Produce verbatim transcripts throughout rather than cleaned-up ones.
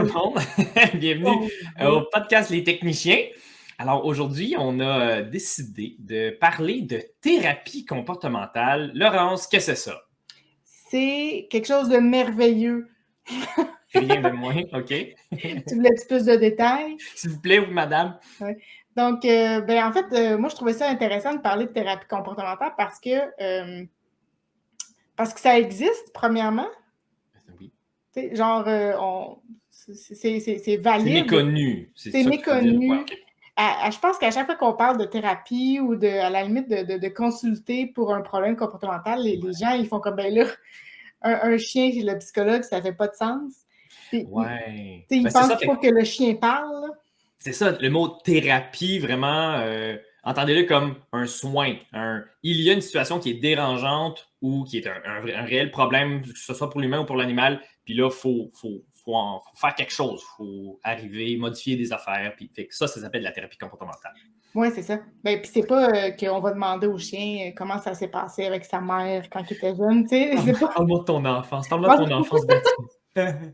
tout le monde. Bienvenue au podcast Les Techniciens. Alors aujourd'hui, on a décidé de parler de thérapie comportementale. Laurence, qu'est-ce que c'est ça? C'est quelque chose de merveilleux. Rien de moins, OK. Tu voulais un petit plus de détails? S'il vous plaît, oui, madame. Ouais. Donc, euh, ben, en fait, euh, moi, je trouvais ça intéressant de parler de thérapie comportementale parce que, euh, parce que ça existe, premièrement. Oui. T'sais, genre, euh, on, c'est, c'est, c'est, c'est valide. C'est méconnu. C'est, c'est méconnu. Ouais, okay. à, à, je pense qu'à chaque fois qu'on parle de thérapie ou de, à la limite de, de, de consulter pour un problème comportemental, les, ouais. les gens, ils font comme, ben là, un, un chien chez le psychologue, ça fait pas de sens. Puis, ouais. Ils ben, pensent qu'il faut que le chien parle. C'est ça, le mot thérapie, vraiment, euh, entendez-le comme un soin. Un, il y a une situation qui est dérangeante ou qui est un, un, un réel problème, que ce soit pour l'humain ou pour l'animal, puis là, il faut, faut, faut, en, faut faire quelque chose, il faut arriver, modifier des affaires, puis fait que ça, ça s'appelle la thérapie comportementale. Oui, c'est ça. Ben, puis c'est pas euh, qu'on va demander au chien euh, comment ça s'est passé avec sa mère quand il était jeune, tu sais. Parle-moi pas... de ton enfance, parle-moi de ton enfance bâtie.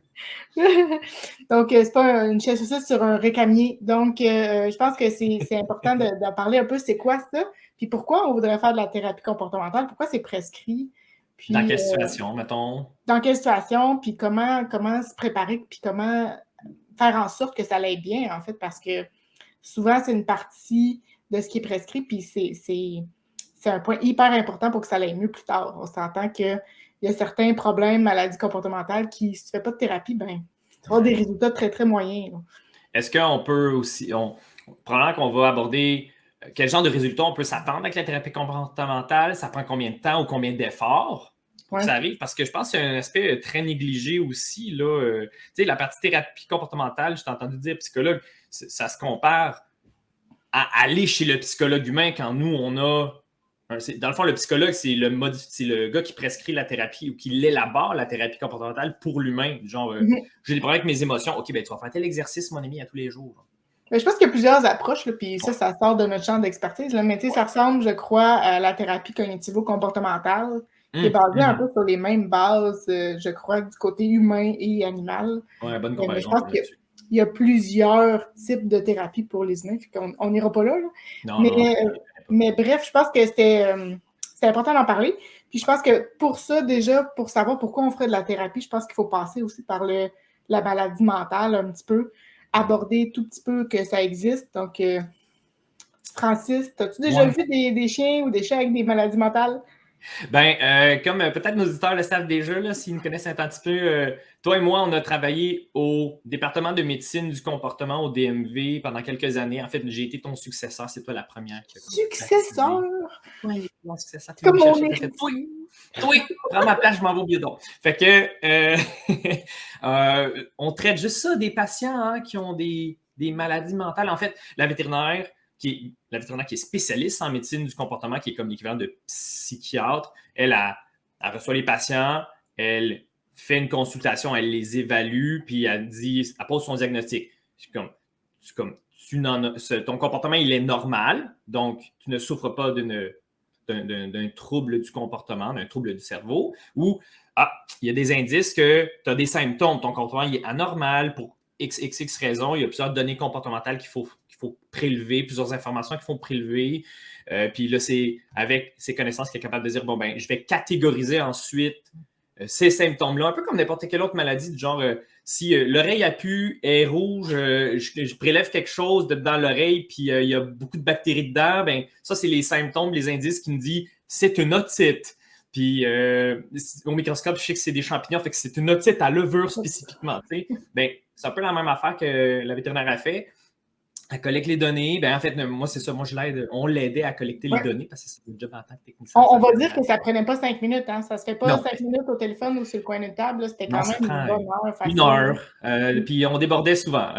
Donc, euh, c'est pas une chaise saucisse sur un récamier. Donc, euh, je pense que c'est, c'est important de, de parler un peu c'est quoi ça, puis pourquoi on voudrait faire de la thérapie comportementale, pourquoi c'est prescrit. Puis, dans quelle situation, euh, mettons? Dans quelle situation, puis comment, comment se préparer, puis comment faire en sorte que ça aille bien, en fait, parce que souvent, c'est une partie de ce qui est prescrit, puis c'est, c'est, c'est un point hyper important pour que ça aille mieux plus tard. On s'entend qu'il y a certains problèmes, maladies comportementales, qui, si tu ne fais pas de thérapie, ben, tu auras des résultats très, très moyens. Là. Est-ce qu'on peut aussi... On, probablement qu'on va aborder quel genre de résultats on peut s'attendre avec la thérapie comportementale, ça prend combien de temps ou combien d'efforts pour ouais. que ça arrive? Parce que je pense qu'il y a un aspect très négligé aussi. Là, euh, tu sais, la partie thérapie comportementale, je t'ai entendu dire psychologue, ça se compare à aller chez le psychologue humain quand nous, on a... Un, dans le fond, le psychologue, c'est le, mode, c'est le gars qui prescrit la thérapie ou qui élabore la thérapie comportementale pour l'humain. Genre, euh, mm-hmm. j'ai des problèmes avec mes émotions. OK, ben tu vas faire tel exercice, mon ami, à tous les jours. Mais je pense qu'il y a plusieurs approches, là, puis ça, ça sort de notre champ d'expertise. Là, mais tu sais, ça ressemble, je crois, à la thérapie cognitivo-comportementale, qui mmh, est basée mmh. un peu sur les mêmes bases, euh, je crois, du côté humain et animal. Ouais, bonne comparaison. Mais je pense qu'il y a plusieurs types de thérapies pour les humains, puis on n'ira pas là. là. Non, mais, non, euh, mais bref, je pense que c'était, euh, c'était important d'en parler. Puis je pense que pour ça, déjà, pour savoir pourquoi on ferait de la thérapie, je pense qu'il faut passer aussi par le, la maladie mentale un petit peu. Aborder tout petit peu que ça existe. Donc, euh, Francis, as-tu déjà ouais. vu des, des chiens ou des chats avec des maladies mentales? Ben, euh, comme euh, peut-être nos auditeurs le savent déjà, là, s'ils nous connaissent un petit peu, euh, toi et moi, on a travaillé au département de médecine du comportement, au D M V, pendant quelques années. En fait, j'ai été ton successeur, c'est toi la première. Qui a successeur? Oui, mon successeur. Comme on est. Oui, oui, prends ma place, je m'en vais au biodon. Fait que, euh, euh, on traite juste ça, des patients hein, qui ont des, des maladies mentales. En fait, la vétérinaire, qui est, la vétérinaire qui est spécialiste en médecine du comportement, qui est comme l'équivalent de psychiatre, elle, a, elle reçoit les patients, elle fait une consultation, elle les évalue, puis elle dit, elle pose son diagnostic. C'est comme, c'est comme tu n'en as, ton comportement, il est normal, donc tu ne souffres pas d'une, d'un, d'un, d'un trouble du comportement, d'un trouble du cerveau, ou ah, il y a des indices que tu as des symptômes, ton comportement il est anormal pour X X X raisons, il y a plusieurs données comportementales qu'il faut, qu'il faut prélever, plusieurs informations qu'il faut prélever. Euh, puis là, c'est avec ces connaissances qu'il est capable de dire, bon, ben, je vais catégoriser ensuite euh, ces symptômes-là, un peu comme n'importe quelle autre maladie, du genre, euh, si euh, l'oreille a pu, est rouge, euh, je, je prélève quelque chose de, dans l'oreille, puis euh, il y a beaucoup de bactéries dedans, ben, ça, c'est les symptômes, les indices qui nous disent, c'est une otite. Puis euh, au microscope, je sais que c'est des champignons, fait que c'est une otite à levure spécifiquement. Tu sais. Ben, c'est un peu la même affaire que la vétérinaire a fait. Elle collecte les données. Ben, en fait, moi, c'est ça. Moi, je l'aide. On l'aidait à collecter ouais. les données parce que c'est le job en tant que technicien. On, on va dire que ça ne prenait pas cinq minutes. Hein? Ça ne se fait pas non. cinq minutes au téléphone ou sur le coin d'une table. Là. C'était quand non, même une bonne heure. Facile. Une heure. Euh, puis on débordait souvent.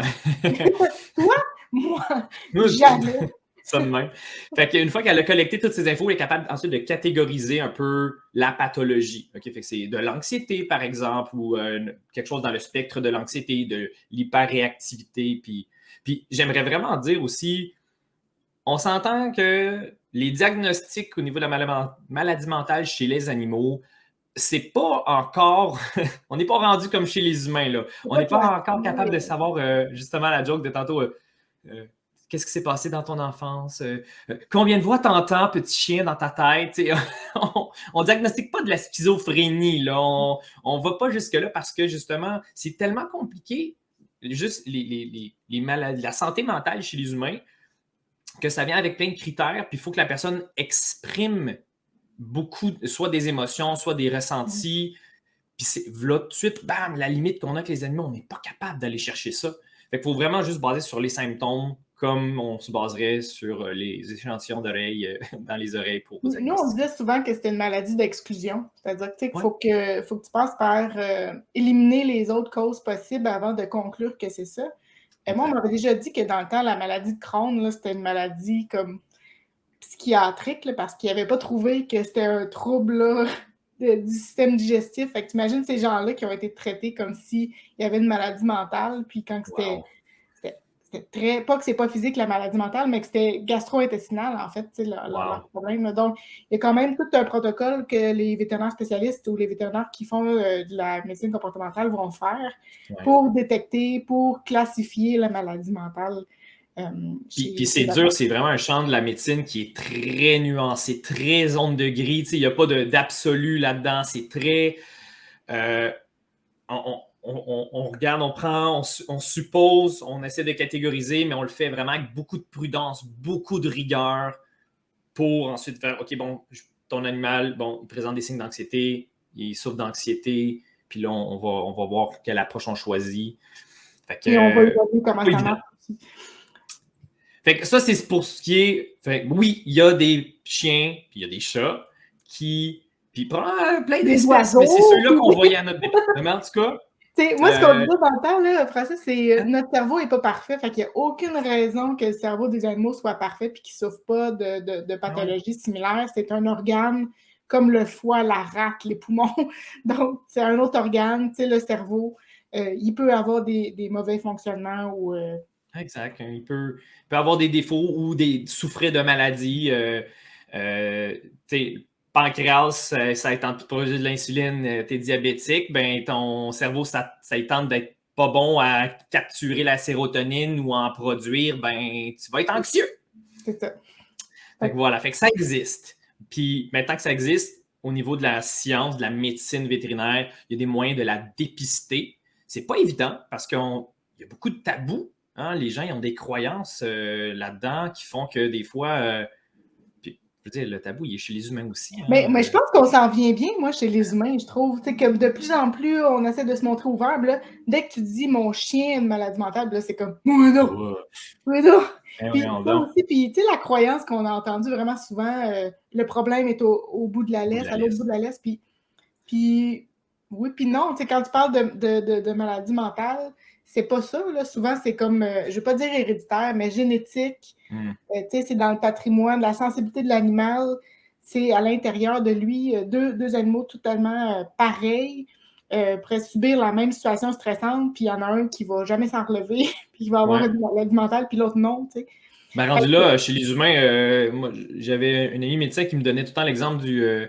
Toi? Moi? Jamais. Ça de même. Fait qu'une fois qu'elle a collecté toutes ces infos, elle est capable ensuite de catégoriser un peu la pathologie. Okay? Fait que c'est de l'anxiété, par exemple, ou euh, quelque chose dans le spectre de l'anxiété, de l'hyperréactivité. Puis, puis j'aimerais vraiment dire aussi, on s'entend que les diagnostics au niveau de la maladie mentale chez les animaux, c'est pas encore, on n'est pas rendu comme chez les humains, là. On n'est pas encore capable de savoir, euh, justement, la joke de tantôt, euh, euh, qu'est-ce qui s'est passé dans ton enfance, euh, euh, combien de fois t'entends petit chien dans ta tête, on, on diagnostique pas de la schizophrénie, là. On, on va pas jusque-là parce que, justement, c'est tellement compliqué, juste les, les, les, les maladies, la santé mentale chez les humains, que ça vient avec plein de critères, puis il faut que la personne exprime beaucoup, soit des émotions, soit des ressentis. Puis c'est là tout de suite, bam, la limite qu'on a avec les animaux, on n'est pas capable d'aller chercher ça. Fait qu'il faut vraiment juste baser sur les symptômes, comme on se baserait sur les échantillons d'oreilles dans les oreilles pour Nous, on disait souvent que c'était une maladie d'exclusion. C'est-à-dire qu'il ouais. faut, que, faut que tu passes par euh, éliminer les autres causes possibles avant de conclure que c'est ça. Et moi, on m'avait déjà dit que dans le temps, la maladie de Crohn, là, c'était une maladie comme psychiatrique, là, parce qu'ils n'avaient pas trouvé que c'était un trouble là, de, du système digestif. Fait que tu imagines ces gens-là qui ont été traités comme s'il y avait une maladie mentale, puis quand c'était, wow. c'était, c'était très... Pas que c'est pas physique la maladie mentale, mais que c'était gastro-intestinal, en fait, tu sais, leur, wow. leur problème. Là. Donc, il y a quand même tout un protocole que les vétérinaires spécialistes ou les vétérinaires qui font euh, de la médecine comportementale vont faire ouais. pour détecter, pour classifier la maladie mentale. Euh, puis, puis c'est dur, c'est vraiment un champ de la médecine qui est très nuancé, très zone de gris. Il n'y a pas de, d'absolu là-dedans. C'est très. Euh, on, on, on, on regarde, on prend, on, on suppose, on essaie de catégoriser, mais on le fait vraiment avec beaucoup de prudence, beaucoup de rigueur pour ensuite faire OK, bon, ton animal, bon, il présente des signes d'anxiété, il souffre d'anxiété, puis là, on, on, va, on va voir quelle approche on choisit. Fait que, et on va évaluer comment ça marche. Fait que ça, c'est pour ce qui est... Fait, oui, il y a des chiens, puis il y a des chats qui... Puis plein d'espèces, mais c'est ceux-là qu'on voyait à notre département. Mais en tout cas... T'sais, moi, ce qu'on euh... dit dans le temps, là, Francis, c'est euh, notre cerveau n'est pas parfait. Fait qu'il n'y a aucune raison que le cerveau des animaux soit parfait puis qu'il ne souffre pas de, de, de pathologies non. similaires. C'est un organe comme le foie, la rate, les poumons. Donc, c'est un autre organe. Le cerveau, euh, il peut avoir des, des mauvais fonctionnements ou... Euh, Exact. Il peut, il peut avoir des défauts ou des souffrir de maladies. Euh, euh, pancréas, ça, ça tente de produire de l'insuline, tu es diabétique, ben ton cerveau, ça, ça tente d'être pas bon à capturer la sérotonine ou à en produire, ben tu vas être anxieux. C'est ça. Fait que voilà, fait que ça existe. Puis maintenant que ça existe, au niveau de la science, de la médecine vétérinaire, il y a des moyens de la dépister. C'est pas évident parce qu'il y a beaucoup de tabous. Hein, les gens ils ont des croyances euh, là-dedans qui font que des fois, euh, puis, je veux dire, le tabou, il est chez les humains aussi. Hein, mais, mais je pense qu'on s'en vient bien, moi, chez les humains, je trouve. Que de plus en plus, on essaie de se montrer ouvert. Là, dès que tu dis « mon chien a une maladie mentale », là, c'est comme « oui, non, oui, non ». Puis aussi, puis tu sais, la croyance qu'on a entendue vraiment souvent, euh, le problème est au, au bout de la laisse, à l'autre bout de la laisse. Puis, puis oui, puis non, tu sais, quand tu parles de, de, de, de maladie mentale, c'est pas ça, là. Souvent, c'est comme, euh, je ne veux pas dire héréditaire, mais génétique. Mm. Euh, tu sais, c'est dans le patrimoine, la sensibilité de l'animal, c'est à l'intérieur de lui, euh, deux, deux animaux totalement euh, pareils, euh, pourraient subir la même situation stressante, puis il y en a un qui ne va jamais s'en relever, puis il va avoir ouais. une maladie mentale, puis l'autre non, tu sais. Ben, rendu là, chez les humains, euh, moi, j'avais une amie médecin qui me donnait tout le temps l'exemple du, euh,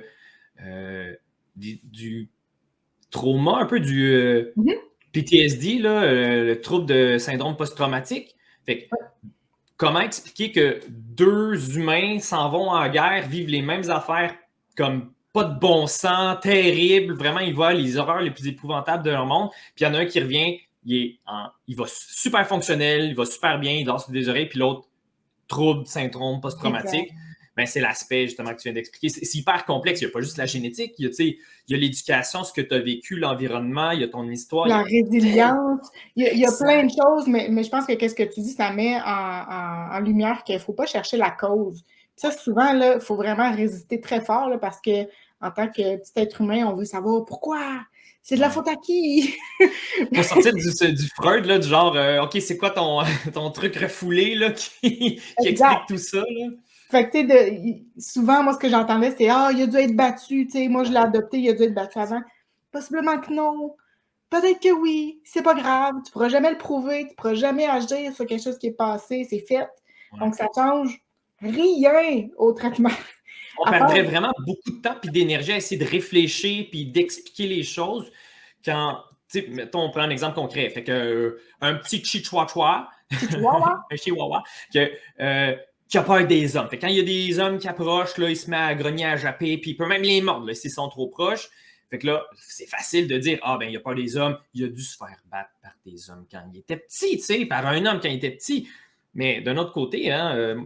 euh, du, du trauma, un peu du... Euh, mm-hmm. P T S D, là, euh, le trouble de syndrome post-traumatique. Fait que, comment expliquer que deux humains s'en vont en guerre, vivent les mêmes affaires comme pas de bon sens, terrible, vraiment, ils voient les horreurs les plus épouvantables de leur monde, puis il y en a un qui revient, il, est en, il va super fonctionnel, il va super bien, il dort sur des oreilles, puis l'autre, trouble, syndrome post-traumatique. Ben, c'est l'aspect justement que tu viens d'expliquer. C'est, c'est hyper complexe. Il n'y a pas juste la génétique. Il y a, il y a l'éducation, ce que tu as vécu, l'environnement, il y a ton histoire. La résilience. Il y a, il y a plein de choses, mais, mais je pense que qu'est-ce que tu dis, ça met en, en, en lumière qu'il ne faut pas chercher la cause. Ça, souvent, il faut vraiment résister très fort là, parce que en tant que petit être humain, on veut savoir pourquoi. C'est de la faute à qui? Pour sortir du, du Freud, là, du genre, euh, OK, c'est quoi ton, ton truc refoulé là, qui, qui explique tout ça? Là? Fait que, tu sais, souvent, moi, ce que j'entendais, c'est « Ah, il a dû être battu, tu sais, moi, je l'ai adopté, il a dû être battu avant. » Possiblement que non. Peut-être que oui. C'est pas grave. Tu pourras jamais le prouver. Tu pourras jamais agir sur quelque chose qui est passé. C'est fait. Ouais. Donc, ça change rien au traitement. on à perdrait part- vraiment beaucoup de temps et d'énergie à essayer de réfléchir puis d'expliquer les choses quand, tu sais, mettons, on prend un exemple concret. Fait que, euh, un petit chihuahua, Chihuahua. un chihuahua, que, euh, qui a peur des hommes. Fait que quand il y a des hommes qui approchent, là, il se met à grogner, à japper, puis il peut même les mordre là, s'ils sont trop proches. Fait que là, c'est facile de dire, ah ben, il a peur des hommes, il a dû se faire battre par des hommes quand il était petit, tu sais, par un homme quand il était petit. Mais d'un autre côté, hein, euh,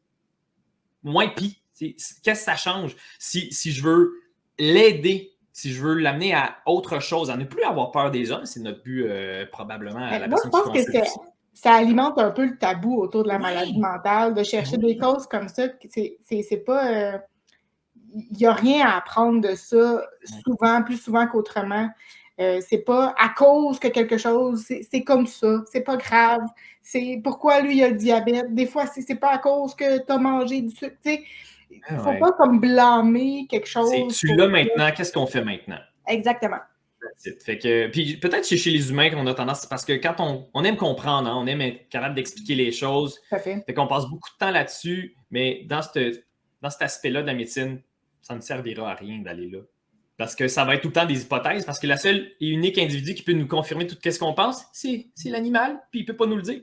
moins pis. Qu'est-ce que ça change si, si je veux l'aider, si je veux l'amener à autre chose, à ne plus avoir peur des hommes, c'est notre but euh, probablement à la Moi, je personne qui pense que consulte. c'est- ça alimente un peu le tabou autour de la maladie Oui, mentale, de chercher oui. des causes comme ça. C'est c'est- c'est pas. euh, Il n'y a rien à apprendre de ça, souvent, plus souvent qu'autrement. Euh, c'est pas à cause que quelque chose, c'est c'est comme ça, c'est pas grave. C'est pourquoi lui il a le diabète. Des fois, c'est c'est pas à cause que tu as mangé du sucre. Tu sais, il Ah faut ouais. pas comme blâmer quelque C'est chose tu pour l'as ça. maintenant, qu'est-ce qu'on fait maintenant? Exactement. That's it. Fait que, puis peut-être chez, chez les humains qu'on a tendance, c'est parce que quand on, on aime comprendre, hein, on aime être capable d'expliquer les choses, Tout à fait. fait qu'on passe beaucoup de temps là-dessus, mais dans, cette, dans cet aspect-là de la médecine, ça ne servira à rien d'aller là. Parce que ça va être tout le temps des hypothèses, parce que la seule et unique individu qui peut nous confirmer tout ce qu'on pense, c'est c'est l'animal, puis il ne peut pas nous le dire.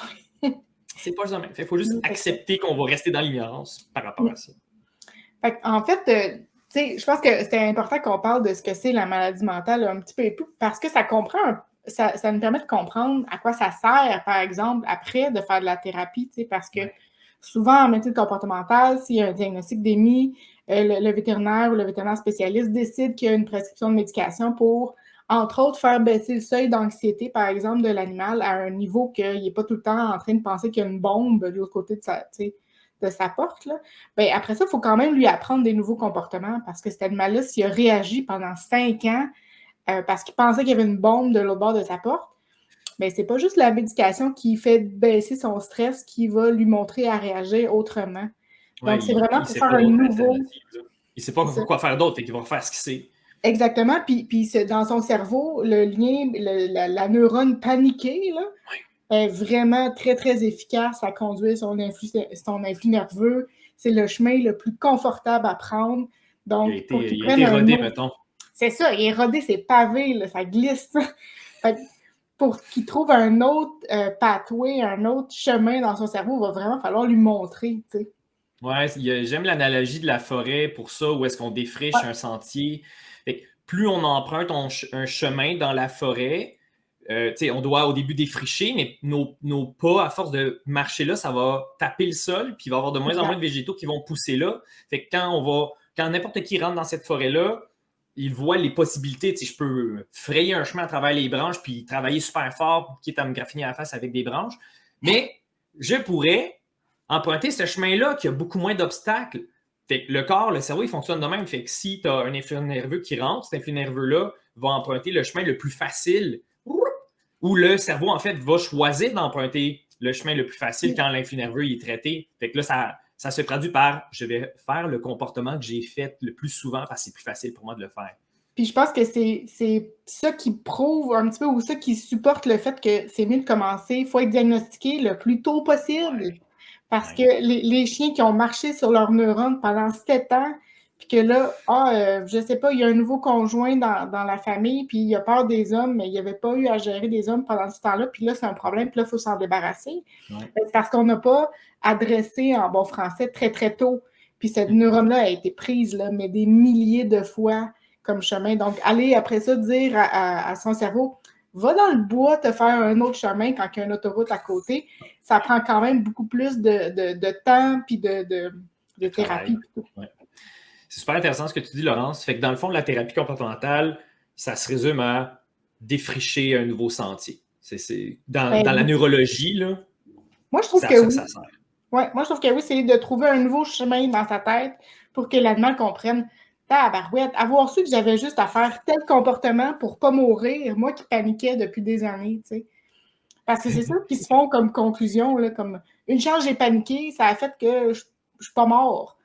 C'est pas jamais. Il faut juste accepter qu'on va rester dans l'ignorance par rapport à ça. Fait en fait, euh, tu sais, je pense que c'était important qu'on parle de ce que c'est la maladie mentale un petit peu plus, parce que ça comprend, un- ça, ça nous permet de comprendre à quoi ça sert, par exemple, après de faire de la thérapie, tu sais, parce que Ouais. souvent en médecine comportementale, s'il y a un diagnostic d'E M I, euh, le, le vétérinaire ou le vétérinaire spécialiste décide qu'il y a une prescription de médication pour, entre autres, faire baisser le seuil d'anxiété, par exemple, de l'animal à un niveau qu'il n'est pas tout le temps en train de penser qu'il y a une bombe de l'autre côté de sa, tu sais, de sa porte, là. Bien, après ça, il faut quand même lui apprendre des nouveaux comportements parce que cet animal-là, s'il a réagi pendant cinq ans euh, parce qu'il pensait qu'il y avait une bombe de l'autre bord de sa porte, bien, c'est pas juste la médication qui fait baisser son stress qui va lui montrer à réagir autrement. Ouais, Donc, c'est il vraiment ne pour sait faire pas un d'autres nouveau. alternatives. Là. Il ne sait pas C'est quoi faire d'autre, fait qu'il va faire ce qu'il sait. Exactement. Puis, puis dans son cerveau, le lien, le- la, la neurone paniquée, là, est vraiment très, très efficace à conduire son influx, son influx nerveux. C'est le chemin le plus confortable à prendre. Il a Donc, été, pour qu'il il a prenne été un rodé, autre... mettons. C'est ça, il est rodé, c'est pavé, là, ça glisse. Fait que pour qu'il trouve un autre euh, pathway, un autre chemin dans son cerveau, il va vraiment falloir lui montrer, tu sais. Ouais, il y a- j'aime l'analogie de la forêt pour ça, où est-ce qu'on défriche Ouais. un sentier. Fait que plus on emprunte un, ch- un chemin dans la forêt, euh, tu sais, on doit au début défricher, mais nos, nos pas, à force de marcher là, ça va taper le sol, puis il va y avoir de moins en moins de végétaux qui vont pousser là. Fait que quand on va, quand n'importe qui rentre dans cette forêt-là, il voit les possibilités. Tu sais, je peux frayer un chemin à travers les branches, puis travailler super fort, quitte à me graffiner à la face avec des branches. Mais je pourrais emprunter ce chemin-là qui a beaucoup moins d'obstacles. Fait que le corps, le cerveau, il fonctionne de même. Fait que si tu as un influx nerveux qui rentre, cet influx nerveux-là va emprunter le chemin le plus facile, où le cerveau, en fait, va choisir d'emprunter le chemin le plus facile quand l'influx nerveux est traité. Fait que là, ça, ça se traduit par je vais faire le comportement que j'ai fait le plus souvent parce que c'est plus facile pour moi de le faire. Puis je pense que c'est, c'est ça qui prouve un petit peu ou ça qui supporte le fait que c'est mieux de commencer. Il faut être diagnostiqué le plus tôt possible. Ouais. Parce Ouais. que les, les chiens qui ont marché sur leurs neurones pendant sept ans, puis que là, ah, euh, je sais pas, il y a un nouveau conjoint dans, dans la famille, puis il a peur des hommes, mais il n'y avait pas eu à gérer des hommes pendant ce temps-là, puis là, c'est un problème, puis là, il faut s'en débarrasser. Ouais. C'est parce qu'on n'a pas adressé en bon français très, très tôt. Puis cette neurone-là a été prise, là, mais des milliers de fois comme chemin. Donc, aller après ça dire à, à, à son cerveau, va dans le bois te faire un autre chemin quand il y a une autoroute à côté, ça prend quand même beaucoup plus de, de, de temps puis de, de, de thérapie. Ouais. C'est super intéressant ce que tu dis, Laurence. Fait que dans le fond, la thérapie comportementale, ça se résume à défricher un nouveau sentier. C'est, c'est... Dans, Ben, dans la neurologie, là, moi, je trouve c'est à que ça oui. que ça sert. Ouais, moi, je trouve que oui, c'est de trouver un nouveau chemin dans sa tête pour que l'animal comprenne. Tabarouette, avoir su que j'avais juste à faire tel comportement pour ne pas mourir, moi qui paniquais depuis des années, tu sais. Parce que c'est ça qu'ils se font comme conclusion, là, comme une chance j'ai paniqué, ça a fait que je ne suis pas mort.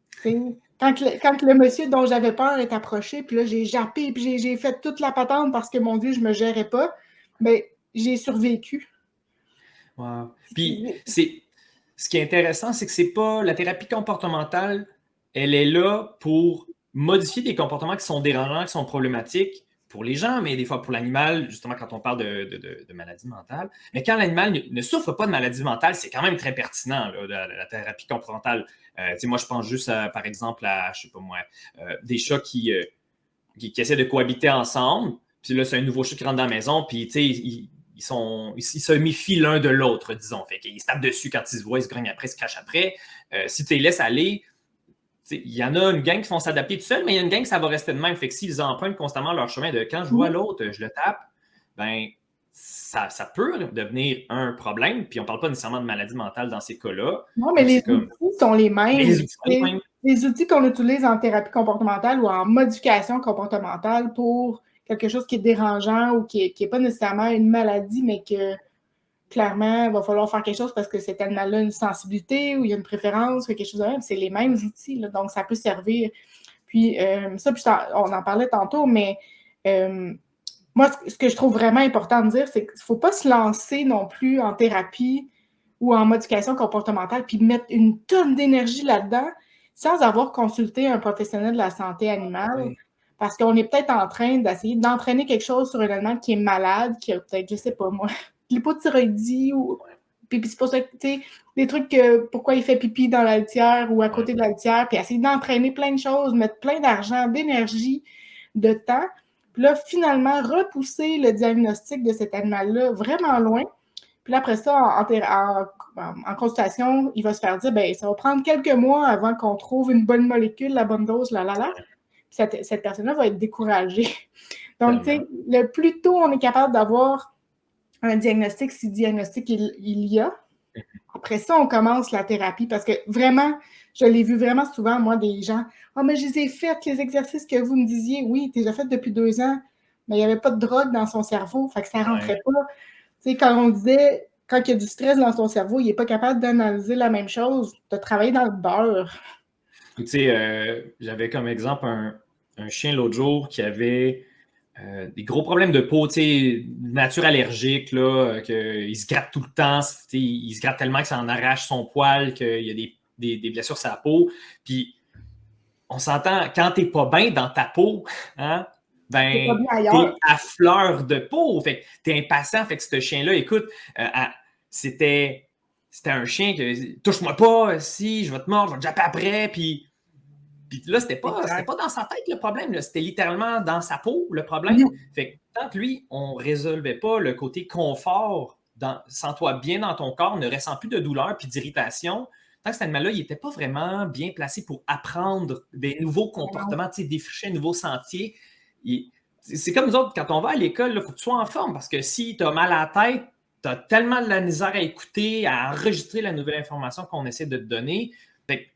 Quand le, quand le monsieur dont j'avais peur est approché, puis là, j'ai jappé, puis j'ai, j'ai fait toute la patente parce que, mon Dieu, je ne me gérais pas, bien, j'ai survécu. Wow. Puis, c'est, ce qui est intéressant, c'est que c'est pas la thérapie comportementale, elle est là pour modifier des comportements qui sont dérangeants, qui sont problématiques pour les gens, mais des fois pour l'animal, justement quand on parle de, de, de, de maladie mentale. Mais quand l'animal ne, ne souffre pas de maladie mentale, c'est quand même très pertinent, là, la, la thérapie comportementale. Euh, moi, je pense juste, à, par exemple, à, je sais pas moi, euh, des chats qui, euh, qui, qui essaient de cohabiter ensemble. Puis là, c'est un nouveau chat qui rentre dans la maison, puis tu sais, ils, ils, sont, ils, ils se méfient l'un de l'autre, disons. Fait qu'ils se tapent dessus quand ils se voient, ils se grognent après, ils se crachent après. Euh, si tu les laisses aller, il y en a une gang qui vont s'adapter tout seul, mais il y a une gang qui ça va rester de même. Fait que s'ils empruntent constamment leur chemin de quand je vois l'autre, je le tape, ben ça, ça peut devenir un problème. Puis on ne parle pas nécessairement de maladie mentale dans ces cas-là. Non, mais donc, les comme... outils sont les mêmes. Les outils, sont les mêmes. Les outils qu'on utilise en thérapie comportementale ou en modification comportementale pour quelque chose qui est dérangeant ou qui n'est pas nécessairement une maladie, mais que clairement, il va falloir faire quelque chose parce que cet animal-là a une sensibilité ou il y a une préférence ou quelque chose de même. C'est les mêmes outils, là, donc ça peut servir. Puis euh, ça, puis on en parlait tantôt, mais euh, moi, ce que je trouve vraiment important de dire, c'est qu'il ne faut pas se lancer non plus en thérapie ou en modification comportementale puis mettre une tonne d'énergie là-dedans sans avoir consulté un professionnel de la santé animale. Oui. Parce qu'on est peut-être en train d'essayer d'entraîner quelque chose sur un animal qui est malade, qui a peut-être, je ne sais pas moi, l'hypothyroïdie ou puis c'est pour ça que, tu sais, des trucs que pourquoi il fait pipi dans la litière ou à côté de la litière, puis essayer d'entraîner plein de choses, mettre plein d'argent, d'énergie, de temps. Puis là, finalement, repousser le diagnostic de cet animal-là vraiment loin. Puis là, après ça, en, en, en, en consultation, il va se faire dire, bien, ça va prendre quelques mois avant qu'on trouve une bonne molécule, la bonne dose, là, là, là. Cette, cette personne-là va être découragée. Donc, tu sais, le plus tôt on est capable d'avoir un diagnostic, si diagnostic il, il y a, après ça, on commence la thérapie parce que vraiment, je l'ai vu vraiment souvent, moi, des gens, « Ah, oh, mais je les ai faites, les exercices que vous me disiez. Oui, tu les as faites depuis deux ans, mais il n'y avait pas de drogue dans son cerveau, fait que ça ne rentrait ouais. pas. » Tu sais, quand on disait, quand il y a du stress dans son cerveau, il n'est pas capable d'analyser la même chose, de travailler dans le beurre. Tu sais, euh, j'avais comme exemple un, un chien l'autre jour qui avait euh, des gros problèmes de peau, tu sais, nature allergique, là, euh, qu'il se gratte tout le temps, il se gratte tellement que ça en arrache son poil, qu'il y a des, des, des blessures sur sa peau. Puis, on s'entend, quand t'es pas bien dans ta peau, hein, ben, t'es à fleur de peau. Fait que t'es impatient. Fait que ce chien-là, écoute, euh, à, c'était, c'était un chien que touche-moi pas, si, je vais te mordre, je vais te japper après. Puis, puis là, c'était pas, c'était pas dans sa tête le problème. Là. C'était littéralement dans sa peau le problème. Mmh. Fait que tant que lui, on résolvait pas le côté confort, dans, sens-toi bien dans ton corps, ne ressent plus de douleur puis d'irritation. Tant que cet animal-là, il n'était pas vraiment bien placé pour apprendre des nouveaux comportements, défricher un nouveau sentier. Il, c'est comme nous autres, quand on va à l'école, il faut que tu sois en forme parce que si tu as mal à la tête, tu as tellement de la misère à écouter, à enregistrer la nouvelle information qu'on essaie de te donner. Fait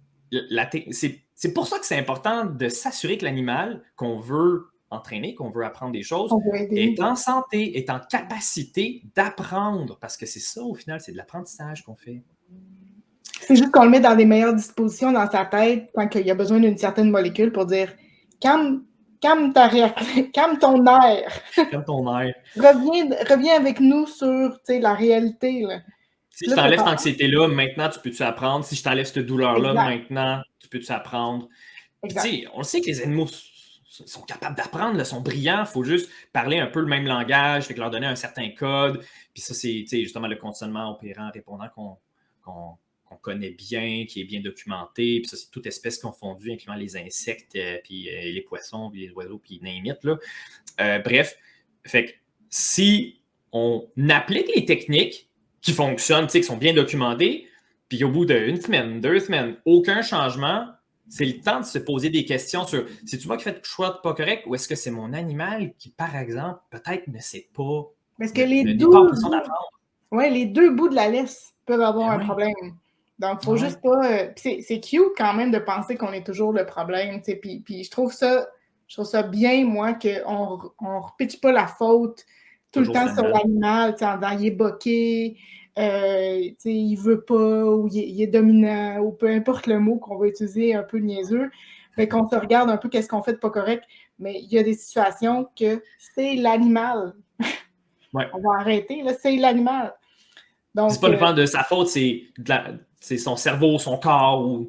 la, c'est, c'est pour ça que c'est important de s'assurer que l'animal qu'on veut entraîner, qu'on veut apprendre des choses, est en santé, est en capacité d'apprendre. Parce que c'est ça, au final, c'est de l'apprentissage qu'on fait. C'est juste qu'on le met dans des meilleures dispositions dans sa tête quand il y a besoin d'une certaine molécule pour dire calme, calme ta réaction, calme ton air. Calme ton air. reviens, reviens avec nous sur la réalité. Là. Si je t'enlève cette anxiété-là, maintenant, tu peux-tu apprendre? Si je t'enlève cette douleur-là, exact. Maintenant, tu peux-tu apprendre? Puis, tu sais, on sait que les animaux sont capables d'apprendre, là, sont brillants. Il faut juste parler un peu le même langage, fait que leur donner un certain code. Puis ça, c'est justement le conditionnement opérant, répondant qu'on, qu'on, qu'on connaît bien, qui est bien documenté. Puis ça, c'est toute espèce confondue, incluant les insectes, euh, puis euh, les poissons, puis les oiseaux, puis name it, là. Euh, bref, fait que si on applique les techniques qui fonctionnent, qui sont bien documentées, puis au bout d'une semaine, deux semaines, aucun changement, c'est le temps de se poser des questions sur c'est-tu moi qui fais le choix pas correct ou est-ce que c'est mon animal qui, par exemple, peut-être ne sait pas. Parce que les, ne, deux, pas ouais, les deux bouts de la laisse peuvent avoir ah, un oui. problème. Donc, il faut ah, juste oui. pas. Euh, c'est, c'est cute quand même de penser qu'on est toujours le problème. Puis, puis je trouve ça, je trouve ça bien, moi, qu'on ne repitche pas la faute tout toujours le temps sur l'animal, en disant il est boqué. Euh, il veut pas, ou il est, il est dominant, ou peu importe le mot qu'on va utiliser un peu niaiseux, mais qu'on se regarde un peu qu'est-ce qu'on fait de pas correct. Mais il y a des situations que c'est l'animal. Ouais. On va arrêter, là, c'est l'animal. Donc, c'est pas euh, le de sa faute, c'est, de la, c'est son cerveau, son corps. Ou...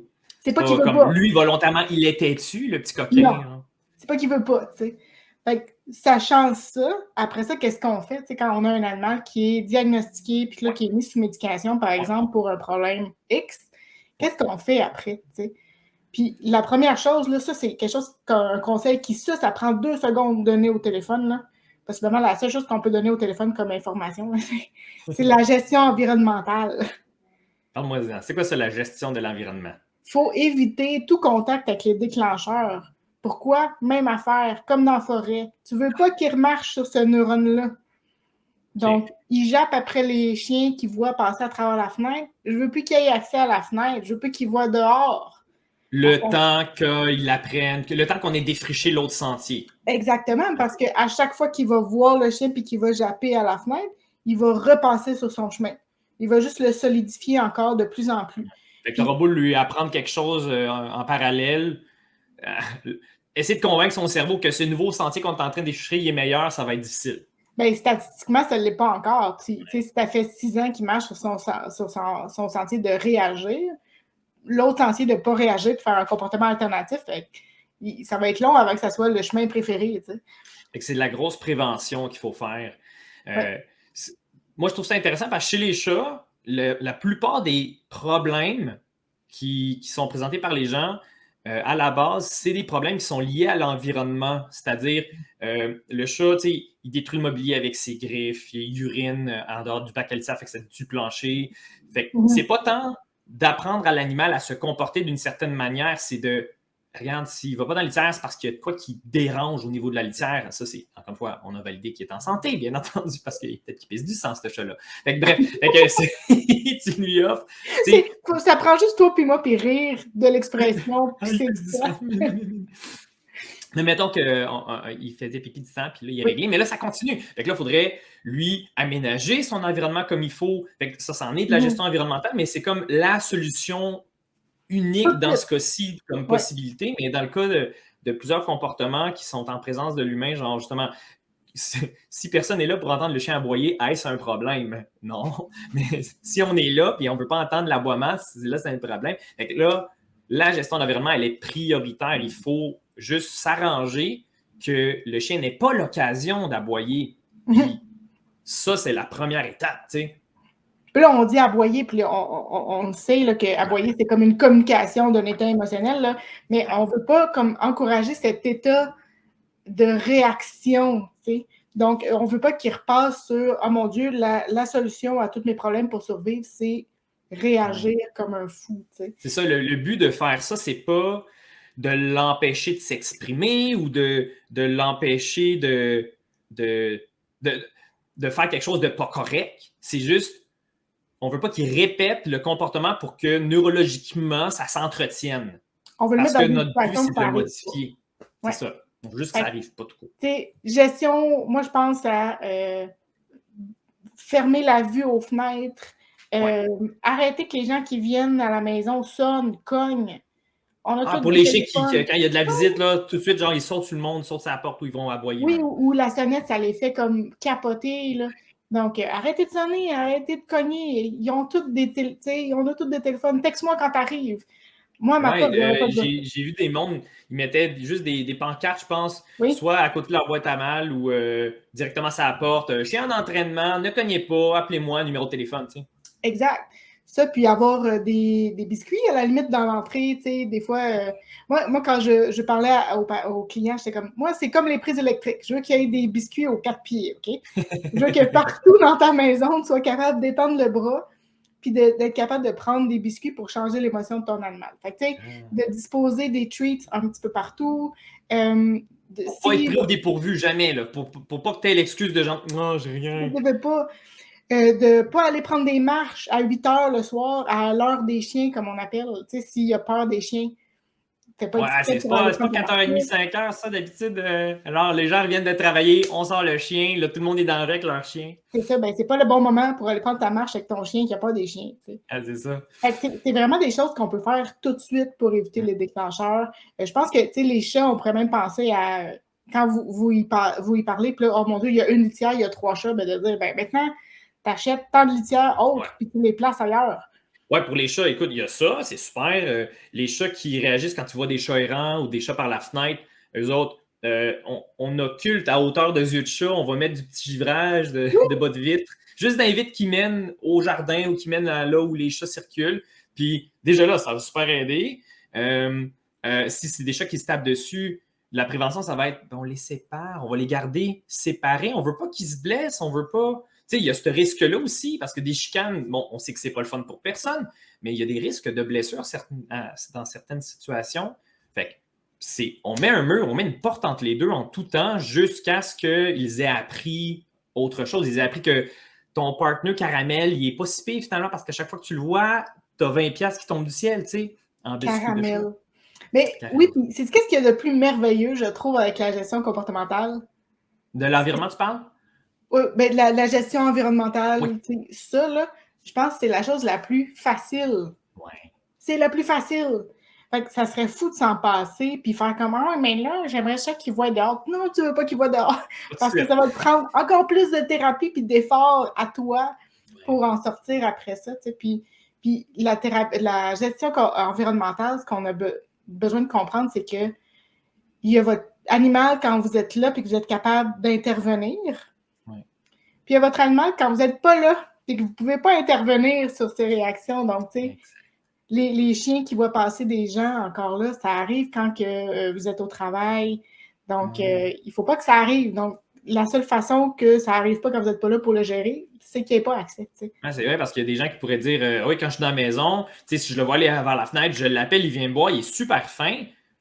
C'est pas qu'il veut comme pas. Lui, volontairement, il était tu le petit coquin. Non. Hein. C'est pas qu'il veut pas, tu sais. Fait que ça change ça. Après ça, qu'est-ce qu'on fait? Tu sais, quand on a un animal qui est diagnostiqué puis là, qui est mis sous médication, par exemple, pour un problème X, qu'est-ce qu'on fait après? Tu sais? Puis la première chose, là, ça, c'est quelque chose, un conseil qui, ça, ça prend deux secondes de donner au téléphone, là. Parce que vraiment, la seule chose qu'on peut donner au téléphone comme information, c'est la gestion environnementale. Parle-moi-en. C'est quoi ça, la gestion de l'environnement? Il faut éviter tout contact avec les déclencheurs. Pourquoi? Même affaire, comme dans la forêt. Tu ne veux pas qu'il remarche sur ce neurone-là. Donc, okay. Il jappe après les chiens qui voient passer à travers la fenêtre. Je ne veux plus qu'il ait accès à la fenêtre. Je veux plus qu'il voit dehors. Le enfin, temps qu'il apprenne, le temps qu'on ait défriché l'autre sentier. Exactement, parce qu'à chaque fois qu'il va voir le chien et qu'il va japper à la fenêtre, il va repasser sur son chemin. Il va juste le solidifier encore de plus en plus. Fait que le robot lui apprendre quelque chose euh, en, en parallèle, euh, essayer de convaincre son cerveau que ce nouveau sentier qu'on est en train de déchiffrer il est meilleur, ça va être difficile. Bien, statistiquement, ça ne l'est pas encore. Tu sais, si ça fait six ans qu'il marche sur son, sur son, son sentier de réagir, l'autre sentier de ne pas réagir, de faire un comportement alternatif, ça va être long avant que ça soit le chemin préféré. Tu sais. Fait que c'est de la grosse prévention qu'il faut faire. Euh, ouais. Moi, je trouve ça intéressant parce que chez les chats, le, la plupart des problèmes qui, qui sont présentés par les gens, euh, à la base, c'est des problèmes qui sont liés à l'environnement. C'est-à-dire, euh, le chat, tu sais, il détruit le mobilier avec ses griffes, il urine en dehors du bac à litière, fait que ça tue le plancher. Fait que mm-hmm. c'est pas tant d'apprendre à l'animal à se comporter d'une certaine manière, c'est de, regarde, s'il ne va pas dans la litière, c'est parce qu'il y a de quoi qui dérange au niveau de la litière. Ça, c'est, encore une fois, on a validé qu'il est en santé, bien entendu, parce qu'il peut-être qu'il pisse du sang, ce chat-là. Fait que bref, fait que c'est, tu lui offres. Ça prend juste toi puis moi puis rire de l'expression. C'est ça. Mais mettons qu'il faisait pipi du sang, puis là, il est oui. réglé. Mais là, ça continue. Fait que là, il faudrait, lui, aménager son environnement comme il faut. Fait que ça, c'en est de la gestion mmh. environnementale, mais c'est comme la solution unique dans ce cas-ci comme ouais. possibilité. Mais dans le cas de, de plusieurs comportements qui sont en présence de l'humain, genre justement, si personne n'est là pour entendre le chien aboyer, est-ce un problème? Non. Mais si on est là, puis on ne peut pas entendre l'aboiement, là, c'est un problème. Fait que là, la gestion de l'environnement, elle est prioritaire. Il faut juste s'arranger que le chien n'ait pas l'occasion d'aboyer. Puis ça, c'est la première étape, tu sais. Puis là, on dit aboyer, puis on, on, on sait là, que aboyer, c'est comme une communication d'un état émotionnel, là, mais on ne veut pas comme encourager cet état de réaction, tu sais. Donc, on ne veut pas qu'il repasse sur « Oh mon Dieu, la, la solution à tous mes problèmes pour survivre, c'est réagir ouais. comme un fou. » tu sais. C'est ça, le, le but de faire ça, c'est pas de l'empêcher de s'exprimer ou de, de l'empêcher de, de, de, de faire quelque chose de pas correct. C'est juste, on veut pas qu'il répète le comportement pour que neurologiquement, ça s'entretienne. On veut le Parce mettre que dans notre but, c'est de le modifier. Ouais. C'est ça. Donc, juste que ça n'arrive pas tout court. Gestion, moi, je pense à euh, fermer la vue aux fenêtres, euh, ouais. arrêter que les gens qui viennent à la maison sonnent, cognent. On a ah, pour les chiens qui, quand il y a de la visite, là, tout de suite, genre, ils sautent sur le monde, ils sautent sur la porte où ils vont aboyer. Oui, ou, ou la sonnette, ça les fait comme capoter, là. Donc, euh, arrêtez de sonner, arrêtez de cogner. Ils ont tous des, tél- ils ont tous des téléphones. Texte-moi quand t'arrives. Moi, ma ouais, porte, euh, j'ai, j'ai vu des mondes, ils mettaient juste des, des pancartes, je pense, oui. soit à côté de leur boîte à mal ou euh, directement sur la porte. Euh, chien en entraînement, ne cognez pas, appelez-moi, numéro de téléphone, tu sais. Exact. Ça, puis avoir euh, des, des biscuits à la limite dans l'entrée, tu sais, des fois, euh, moi, moi, quand je, je parlais à, aux, aux clients, j'étais comme, moi, c'est comme les prises électriques. Je veux qu'il y ait des biscuits aux quatre pieds, OK? Je veux que partout dans ta maison, tu sois capable d'étendre le bras puis de, d'être capable de prendre des biscuits pour changer l'émotion de ton animal. Fait que, tu sais, mmh. de disposer des treats un petit peu partout. Euh, de, pour si, pas être pris au dépourvu, jamais, là, pour, pour, pour pas que tu aies l'excuse de genre, non, j'ai rien. Je ne veux pas... Euh, de ne pas aller prendre des marches à huit heures le soir, à l'heure des chiens, comme on appelle. Tu sais, s'il a peur des chiens, t'es pas ouais, c'est, c'est pas, c'est pas quatre heures trente, cinq heures, ça, d'habitude. Euh, alors, les gens viennent de travailler, on sort le chien, là, tout le monde est dans le avec leur chien. C'est ça, ben c'est pas le bon moment pour aller prendre ta marche avec ton chien qui a peur des chiens, tu sais. Ah, c'est ça. C'est, c'est vraiment des choses qu'on peut faire tout de suite pour éviter les déclencheurs. Euh, je pense que, tu sais, les chats, on pourrait même penser à... Quand vous, vous, y, par, vous y parlez, puis là, oh mon Dieu, il y a une litière, il y a trois chats, ben de dire, ben maintenant... t'achètes tant de litières autres, puis tu les places ailleurs. Ouais, pour les chats, écoute, il y a ça, c'est super. Euh, les chats qui réagissent quand tu vois des chats errants ou des chats par la fenêtre, eux autres, euh, on, on occulte à hauteur de yeux de chat, on va mettre du petit givrage de, de bas de vitre, juste dans les vitres qui mènent au jardin ou qui mènent à là où les chats circulent. Puis déjà là, ça va super aider. Euh, euh, si c'est des chats qui se tapent dessus, la prévention, ça va être, ben, on les sépare, on va les garder séparés. On veut pas qu'ils se blessent, on veut pas. Tu sais, il y a ce risque-là aussi, parce que des chicanes, bon, on sait que c'est pas le fun pour personne, mais il y a des risques de blessures certaines- dans certaines situations. Fait que c'est, on met un mur, on met une porte entre les deux en tout temps jusqu'à ce qu'ils aient appris autre chose. Ils aient appris que ton partner caramel, il est pas si pire finalement, parce qu'à chaque fois que tu le vois, tu as vingt piastres qui tombent du ciel, tu sais, en biscuit de chat. Caramel. Mais Caramel. oui, c'est qu'est-ce qu'il y a de plus merveilleux, je trouve, avec la gestion comportementale? De l'environnement, tu parles? Oui, ben, la, la gestion environnementale, Oui. tu sais, ça, là, je pense que c'est la chose la plus facile. Ouais. C'est la plus facile. Fait que ça serait fou de s'en passer puis faire comme ah, mais là, j'aimerais ça qu'il voit dehors. Non, tu veux pas qu'il voit dehors. Parce que ça va te prendre encore plus de thérapie puis d'efforts à toi pour en sortir après ça. Tu sais. Puis, puis la, thérapie, la gestion environnementale, ce qu'on a be- besoin de comprendre, c'est que il y a votre animal quand vous êtes là puis que vous êtes capable d'intervenir. Ouais. Puis il y a votre animal quand vous n'êtes pas là et que vous ne pouvez pas intervenir sur ses réactions. Donc, tu sais, les, les chiens qui voient passer des gens, encore là, ça arrive quand que, euh, vous êtes au travail. Donc, euh, il ne faut pas que ça arrive. Donc, la seule façon que ça n'arrive pas quand vous n'êtes pas là pour le gérer, c'est qu'il n'y ait pas accès. Tu sais. Ah, c'est vrai, parce qu'il y a des gens qui pourraient dire euh, oui, quand je suis dans la maison, si je le vois aller vers la fenêtre, je l'appelle, il vient me voir, il est super fin.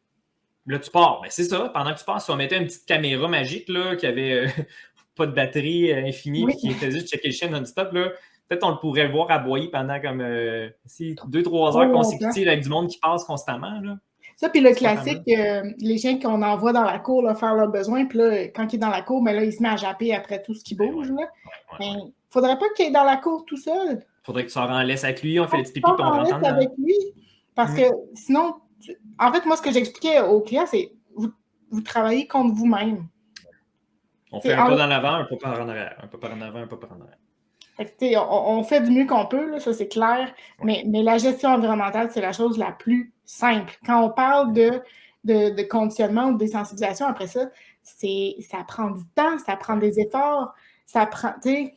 Là, tu pars. Ben, c'est ça. Pendant que tu pars, si on mettait une petite caméra magique là, qui avait euh, pas de batterie euh, infinie Oui. et qui faisait juste checker le chien non-stop, là, peut-être on le pourrait voir aboyer pendant comme euh, deux trois heures Trop consécutives avec du monde qui passe constamment. Là. Ça, puis le C'est pas classique, euh, les chiens qu'on envoie dans la cour là, faire leurs besoins, puis là, quand il est dans la cour, mais là, il se met à japper après tout ce qui Ben bouge. ouais, Là. ouais, Mais ouais. il faudrait pas qu'il est dans la cour tout seul. Faudrait que tu sors en laisse avec lui, on fait On le petit pipi puis on en rentre laisse en dedans. avec lui. Parce Mm. que sinon, tu- en fait, moi, ce que j'expliquais aux clients, c'est vous, vous travaillez contre vous-même. On C'est fait un en- pas dans l'avant, un pas par en arrière. Un pas par en avant, un pas par en arrière. Fait que, tu sais, on, on fait du mieux qu'on peut, là, ça c'est clair, mais, mais la gestion environnementale, c'est la chose la plus simple. Quand on parle de, de, de conditionnement ou de désensibilisation, après ça, c'est, ça prend du temps, ça prend des efforts, ça prend, tu sais,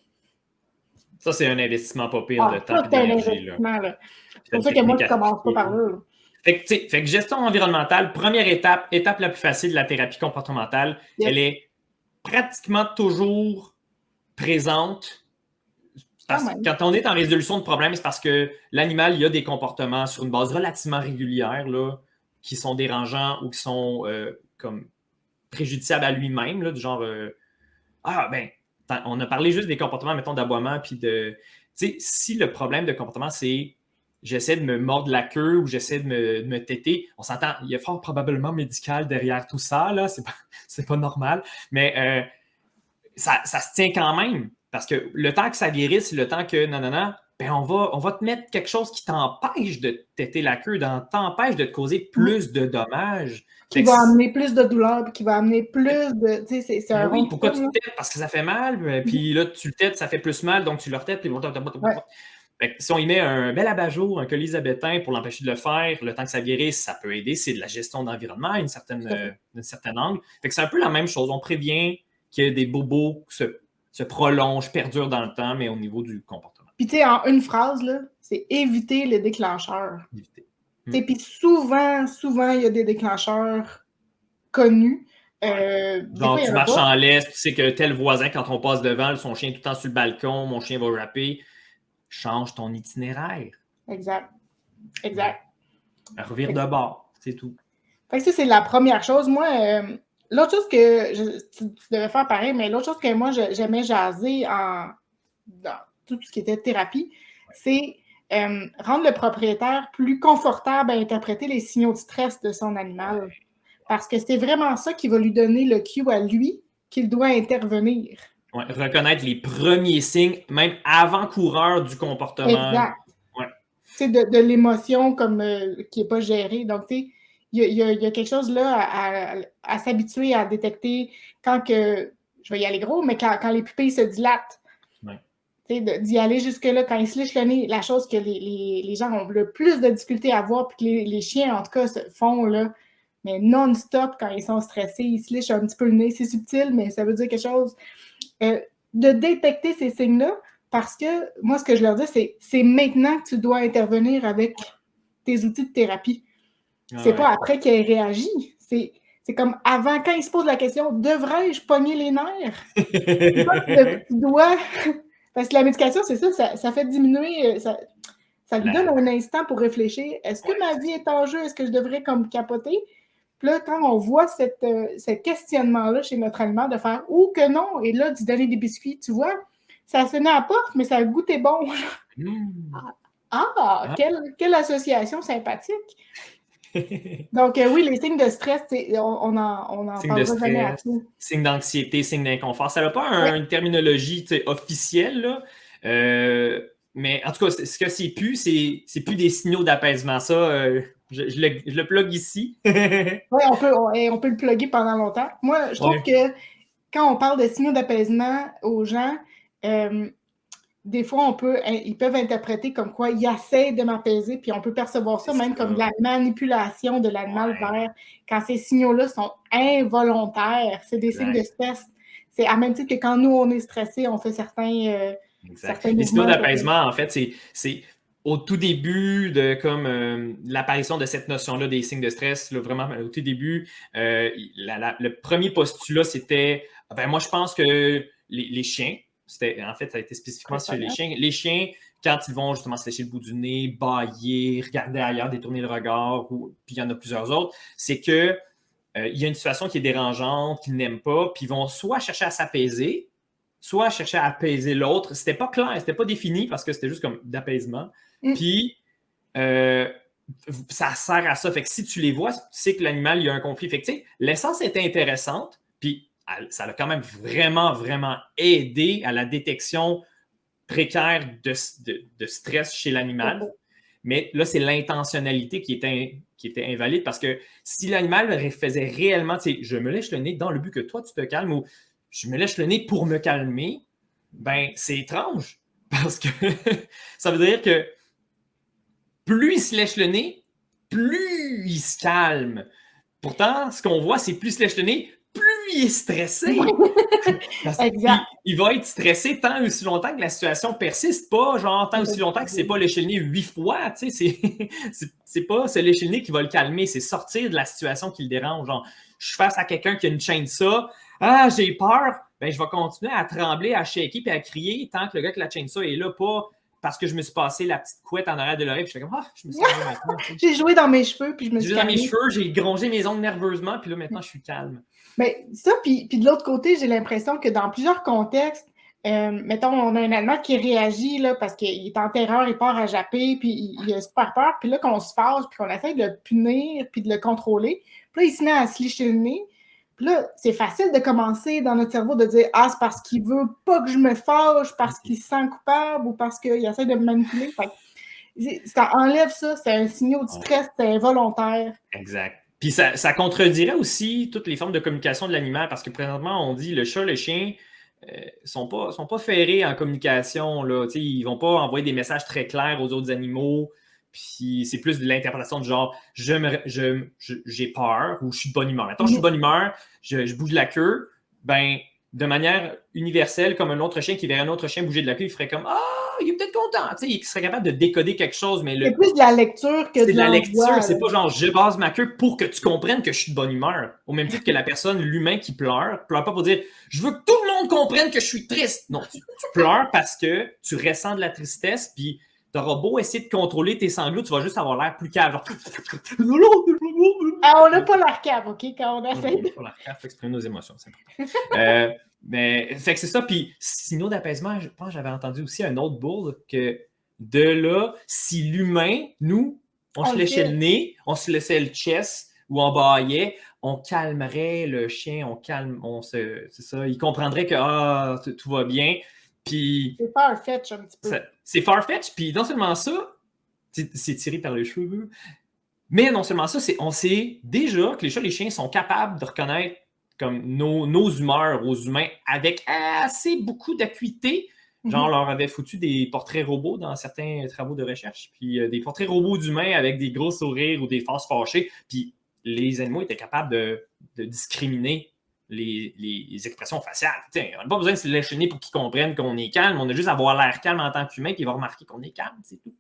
Ça, c'est un investissement pas pire de ah, temps et tout un d'énergie. Là. investissement. Là. C'est C'est pour une ça que moi, technique je commence pas appliquée. par là. là. Fait que, tu sais, fait que gestion environnementale, première étape, étape la plus facile de la thérapie comportementale, Yes. elle est pratiquement toujours présente. Parce Quand que même. quand on est en résolution de problème, c'est parce que l'animal, il y a des comportements sur une base relativement régulière là, qui sont dérangeants ou qui sont euh, comme préjudiciables à lui-même, là, du genre euh, ah ben, on a parlé juste des comportements, mettons, d'aboiement, puis de. Tu sais, si le problème de comportement, c'est j'essaie de me mordre la queue ou j'essaie de me, de me téter, on s'entend, il y a fort probablement médical derrière tout ça, là, c'est pas, c'est pas normal, mais euh, ça, ça se tient quand même. Parce que le temps que ça guérisse, le temps que non, non, non, ben on va, on va te mettre quelque chose qui t'empêche de te téter la queue, t'empêche de te causer plus de dommages. Qui va amener plus de douleur, puis qui va amener plus de. Tu sais, c'est, c'est un oui, rond. pourquoi tu te têtes? Parce que ça fait mal, puis là, tu le têtes, ça fait plus mal, donc tu le retêtes, puis Ouais. fait que si on y met un bel abat-jour, un colis élisabétain pour l'empêcher de le faire, le temps que ça guérisse, ça peut aider. C'est de la gestion d'environnement à une certaine, euh, d'un certain angle. Fait que c'est un peu la même chose. On prévient qu'il y a des bobos qui se, se prolongent, perdurent dans le temps, mais au niveau du comportement. Puis, tu sais, en une phrase, là, c'est éviter les déclencheurs. Éviter. Hmm. Puis souvent, souvent, il y a des déclencheurs connus. Euh, Genre, tu marches en laisse, tu sais que tel voisin, quand on passe devant, son chien est tout le temps sur le balcon, mon chien va rapper. Change ton itinéraire. Exact. Exact. Revire de bord, c'est tout. Fait que ça, c'est la première chose. Moi, euh, l'autre chose que je, tu, tu devais faire pareil, mais l'autre chose que moi, je, j'aimais jaser en, dans tout ce qui était thérapie, ouais. c'est euh, rendre le propriétaire plus confortable à interpréter les signaux de stress de son animal. Ouais. Parce que c'est vraiment ça qui va lui donner le cue à lui qu'il doit intervenir. Ouais, reconnaître les premiers signes, même avant-coureur du comportement. Exact. Ouais. Tu sais, de, de l'émotion comme euh, qui n'est pas gérée. Donc, tu sais, il y, y, y a quelque chose là à, à, à s'habituer à détecter quand que, je vais y aller gros, mais quand, quand les pupilles se dilatent. Ouais. d'y aller jusque-là, quand ils se lichent le nez, la chose que les, les, les gens ont le plus de difficulté à voir, puis que les, les chiens, en tout cas, se font, là, mais non-stop, quand ils sont stressés, ils se lichent un petit peu le nez. C'est subtil, mais ça veut dire quelque chose. Euh, de détecter ces signes-là, parce que moi, ce que je leur dis, c'est c'est maintenant que tu dois intervenir avec tes outils de thérapie. Ah c'est ouais. Pas après qu'il ait réagi. C'est... C'est comme avant, quand il se pose la question, devrais-je pogner les nerfs? Tu dois. Parce que la médication, c'est ça, ça, ça fait diminuer, ça, ça lui la... donne un instant pour réfléchir. Est-ce que ouais, ma vie est en jeu? Est-ce que je devrais comme capoter? Puis là, quand on voit cette, euh, ce questionnement-là chez notre aliment, de faire ou que non, et là, d'y donner des biscuits, tu vois, ça sonnait à la porte, mais ça goûtait bon. Mmh. Ah, ah, quelle, quelle association sympathique! Donc, euh, oui, les signes de stress, on, on en, on en parlera jamais à tout. Signes d'anxiété, signes d'inconfort. Ça n'a pas un, ouais. une terminologie officielle, là. Euh, mais en tout cas, ce que c'est plus, c'est, c'est plus des signaux d'apaisement. Ça, euh, je, je, le, je le plug ici. Oui, on peut, on, on peut le plugger pendant longtemps. Moi, je trouve ouais. que quand on parle de signaux d'apaisement aux gens, euh, des fois, on peut, ils peuvent interpréter comme quoi ils essaient de m'apaiser, puis on peut percevoir ça c'est même ça. Comme de la manipulation de l'animal ouais. vers quand ces signaux-là sont involontaires. C'est des exact. Signes de stress. C'est à même titre que quand nous, on est stressé, on fait certains, euh, certains Les signaux d'apaisement, en fait, c'est, c'est au tout début de comme euh, l'apparition de cette notion-là des signes de stress, là, vraiment au tout début, euh, la, la, le premier postulat, c'était ben, moi, je pense que les, les chiens, C'était, en fait, ça a été spécifiquement sur les chiens. Les chiens, quand ils vont justement se lécher le bout du nez, bâiller, regarder ailleurs, détourner le regard, ou, puis il y en a plusieurs autres, c'est qu'il euh, y a une situation qui est dérangeante, qu'ils n'aiment pas, puis ils vont soit chercher à s'apaiser, soit chercher à apaiser l'autre. C'était pas clair, c'était pas défini parce que c'était juste comme d'apaisement. Mm. Puis, euh, ça sert à ça. Fait que si tu les vois, tu sais que l'animal, il y a un conflit. Fait que, tu sais, l'essence était intéressante, puis ça a quand même vraiment, vraiment aidé à la détection précaire de, de, de stress chez l'animal. Oh. Mais là, c'est l'intentionnalité qui était, qui était invalide parce que si l'animal faisait réellement, tu sais, je me lèche le nez dans le but que toi, tu te calmes ou je me lèche le nez pour me calmer, ben c'est étrange parce que ça veut dire que plus il se lèche le nez, plus il se calme. Pourtant, ce qu'on voit, c'est plus il se lèche le nez, plus il est stressé. Exact. Il, il va être stressé tant aussi longtemps que la situation persiste pas, genre tant aussi longtemps que c'est pas lécher le nez huit fois, tu sais, c'est, c'est, c'est pas se lécher le nez qui va le calmer, c'est sortir de la situation qui le dérange. Genre, je suis face à quelqu'un qui a une chaîne de ça, ah, j'ai peur, ben je vais continuer à trembler, à shaker puis à crier tant que le gars qui la chaîne ça est là, pas parce que je me suis passé la petite couette en arrière de l'oreille puis je fais comme, ah, je me suis calmé maintenant. J'ai joué dans mes cheveux puis je me suis J'ai joué dans mes cheveux, j'ai grongé mes ongles nerveusement puis là, maintenant, je suis calme. Mais ça, puis, puis de l'autre côté, j'ai l'impression que dans plusieurs contextes, euh, mettons, on a un animal qui réagit là, parce qu'il est en terreur, il part à japper, puis il, il a super peur, puis là, qu'on se fâche, puis qu'on essaie de le punir, puis de le contrôler, puis là, il se met à se licher le nez. Puis là, c'est facile de commencer dans notre cerveau de dire « Ah, c'est parce qu'il veut pas que je me fâche, parce qu'il se sent coupable ou parce qu'il essaie de me manipuler. » Ça enlève ça, c'est un signal de stress, c'est involontaire. Exact. Puis ça, ça contredirait aussi toutes les formes de communication de l'animal, parce que présentement, on dit le chat, le chien ne euh, sont, pas, sont pas ferrés en communication. Là. Ils ne vont pas envoyer des messages très clairs aux autres animaux. Puis c'est plus de l'interprétation du genre je me, je, je, j'ai peur ou je suis de bonne humeur. Maintenant, je suis de bonne humeur, je, je bouge la queue, ben de manière universelle, comme un autre chien qui verrait un autre chien bouger de la queue, il ferait comme ah, il est peut-être content. Tu sais, il serait capable de décoder quelque chose, mais le, c'est plus de la lecture que c'est de, de la lecture. Là. C'est pas genre je base ma queue pour que tu comprennes que je suis de bonne humeur. Au même titre que la personne, l'humain qui pleure, pleure pas pour dire je veux que tout le monde comprenne que je suis triste. Non, tu, tu pleures parce que tu ressens de la tristesse, puis tu auras beau essayer de contrôler tes sanglots, tu vas juste avoir l'air plus calme. Genre... Ah, on n'a pas l'air cave, OK, quand on essaie de... On n'a pas l'air cave, il faut exprimer nos émotions, c'est important. euh, mais, fait que c'est ça, puis signaux d'apaisement, je pense que j'avais entendu aussi un autre boule que de là, si l'humain, nous, on, on se léchait le nez, on se laissait le chest ou on bâillait, on calmerait le chien, on calme, on se, c'est ça, il comprendrait que ah, tout va bien. Puis, c'est farfetch un petit peu. Ça, c'est farfetch, puis non seulement ça, c'est, c'est tiré par les cheveux, mais non seulement ça, c'est, on sait déjà que les chats et les chiens sont capables de reconnaître comme nos, nos humeurs aux humains avec assez beaucoup d'acuité Genre, on Mhm. leur avait foutu des portraits robots dans certains travaux de recherche, puis euh, des portraits robots d'humains avec des gros sourires ou des faces fâchées, puis les animaux étaient capables de, de discriminer les, les- les expressions faciales. T'sais, on n'a pas besoin de se l'échelonner pour qu'ils comprennent qu'on est calme, on a juste à avoir l'air calme en tant qu'humain, puis ils vont remarquer qu'on est calme, c'est tout.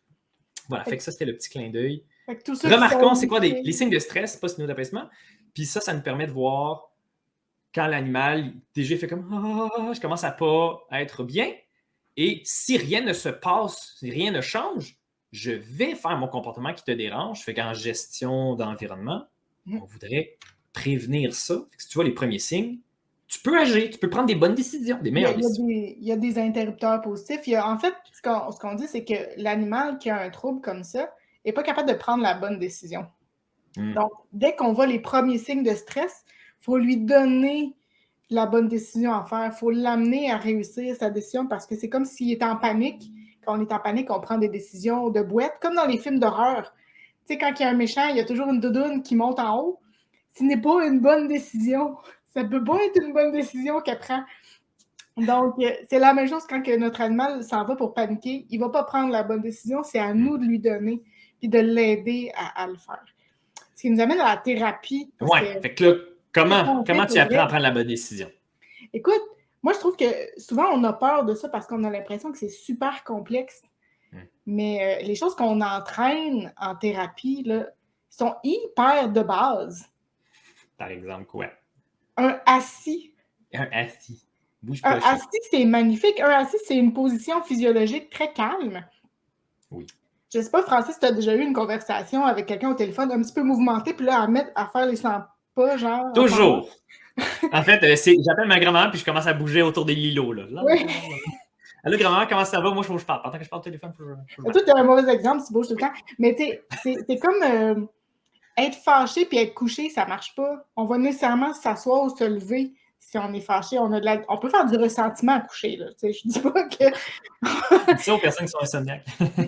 Voilà, fait Fait, que ça, c'était le petit clin d'œil. fait que tous ceux qui Remarquons, sont c'est quoi des, les mutés, signes de stress, pas signaux d'apaisement, puis ça, ça nous permet de voir quand l'animal, déjà, fait comme ah, je commence à pas être bien. Et si rien ne se passe, si rien ne change, je vais faire mon comportement qui te dérange. Fait qu'en gestion d'environnement, Mhm. on voudrait prévenir ça. Fait que si tu vois les premiers signes, tu peux agir, tu peux prendre des bonnes décisions, des il y a, meilleures il y a décisions. des, il y a des interrupteurs positifs. Il y a- en fait, ce qu'on ce qu'on dit, c'est que l'animal qui a un trouble comme ça n'est pas capable de prendre la bonne décision. Hmm. Donc, dès qu'on voit les premiers signes de stress, il faut lui donner la bonne décision à faire. Il faut l'amener à réussir sa décision parce que c'est comme s'il est en panique. Quand on est en panique, on prend des décisions de boîte, comme dans les films d'horreur. Tu sais, quand il y a un méchant, il y a toujours une doudoune qui monte en haut. Ce n'est pas une bonne décision. Ça ne peut pas être une bonne décision qu'elle prend. Donc, euh, c'est la même chose quand que notre animal s'en va pour paniquer. Il ne va pas prendre la bonne décision. C'est à nous de lui donner et de l'aider à, à le faire. Ce qui nous amène à la thérapie. Parce Ouais, que fait que là, qu'est-ce comment, qu'on fait comment tu pour apprends à vrai? prendre la bonne décision? Écoute, moi, je trouve que souvent, on a peur de ça parce qu'on a l'impression que c'est super complexe. Hmm. Mais euh, les choses qu'on entraîne en thérapie là, sont hyper de base. Par exemple, quoi? Un assis. Un assis. Bouge Un pas, chien. assis, c'est magnifique. Un assis, c'est une position physiologique très calme. Oui. Je ne sais pas, Francis, tu as déjà eu une conversation avec quelqu'un au téléphone un petit peu mouvementé, puis là, à, mettre, à faire les cent pas, genre, en parlant. Toujours. En fait, euh, c'est, j'appelle ma grand-mère puis je commence à bouger autour des lilos. Là. Là, là, Oui. là, là. Allô, grand-mère, comment ça va? Moi, je faut que je parle. Pendant que je parle au téléphone, il faut que je, faut que je Toi, marche. tu as un mauvais exemple, tu bouges tout le temps. Mais tu sais, c'est c'est comme euh, être fâché puis être couché, ça marche pas. On va nécessairement s'asseoir ou se lever si on est fâché. On, a de la... on peut faire du ressentiment à coucher. Là, tu sais, je dis pas que. Dis ça aux personnes qui sont insomniaques.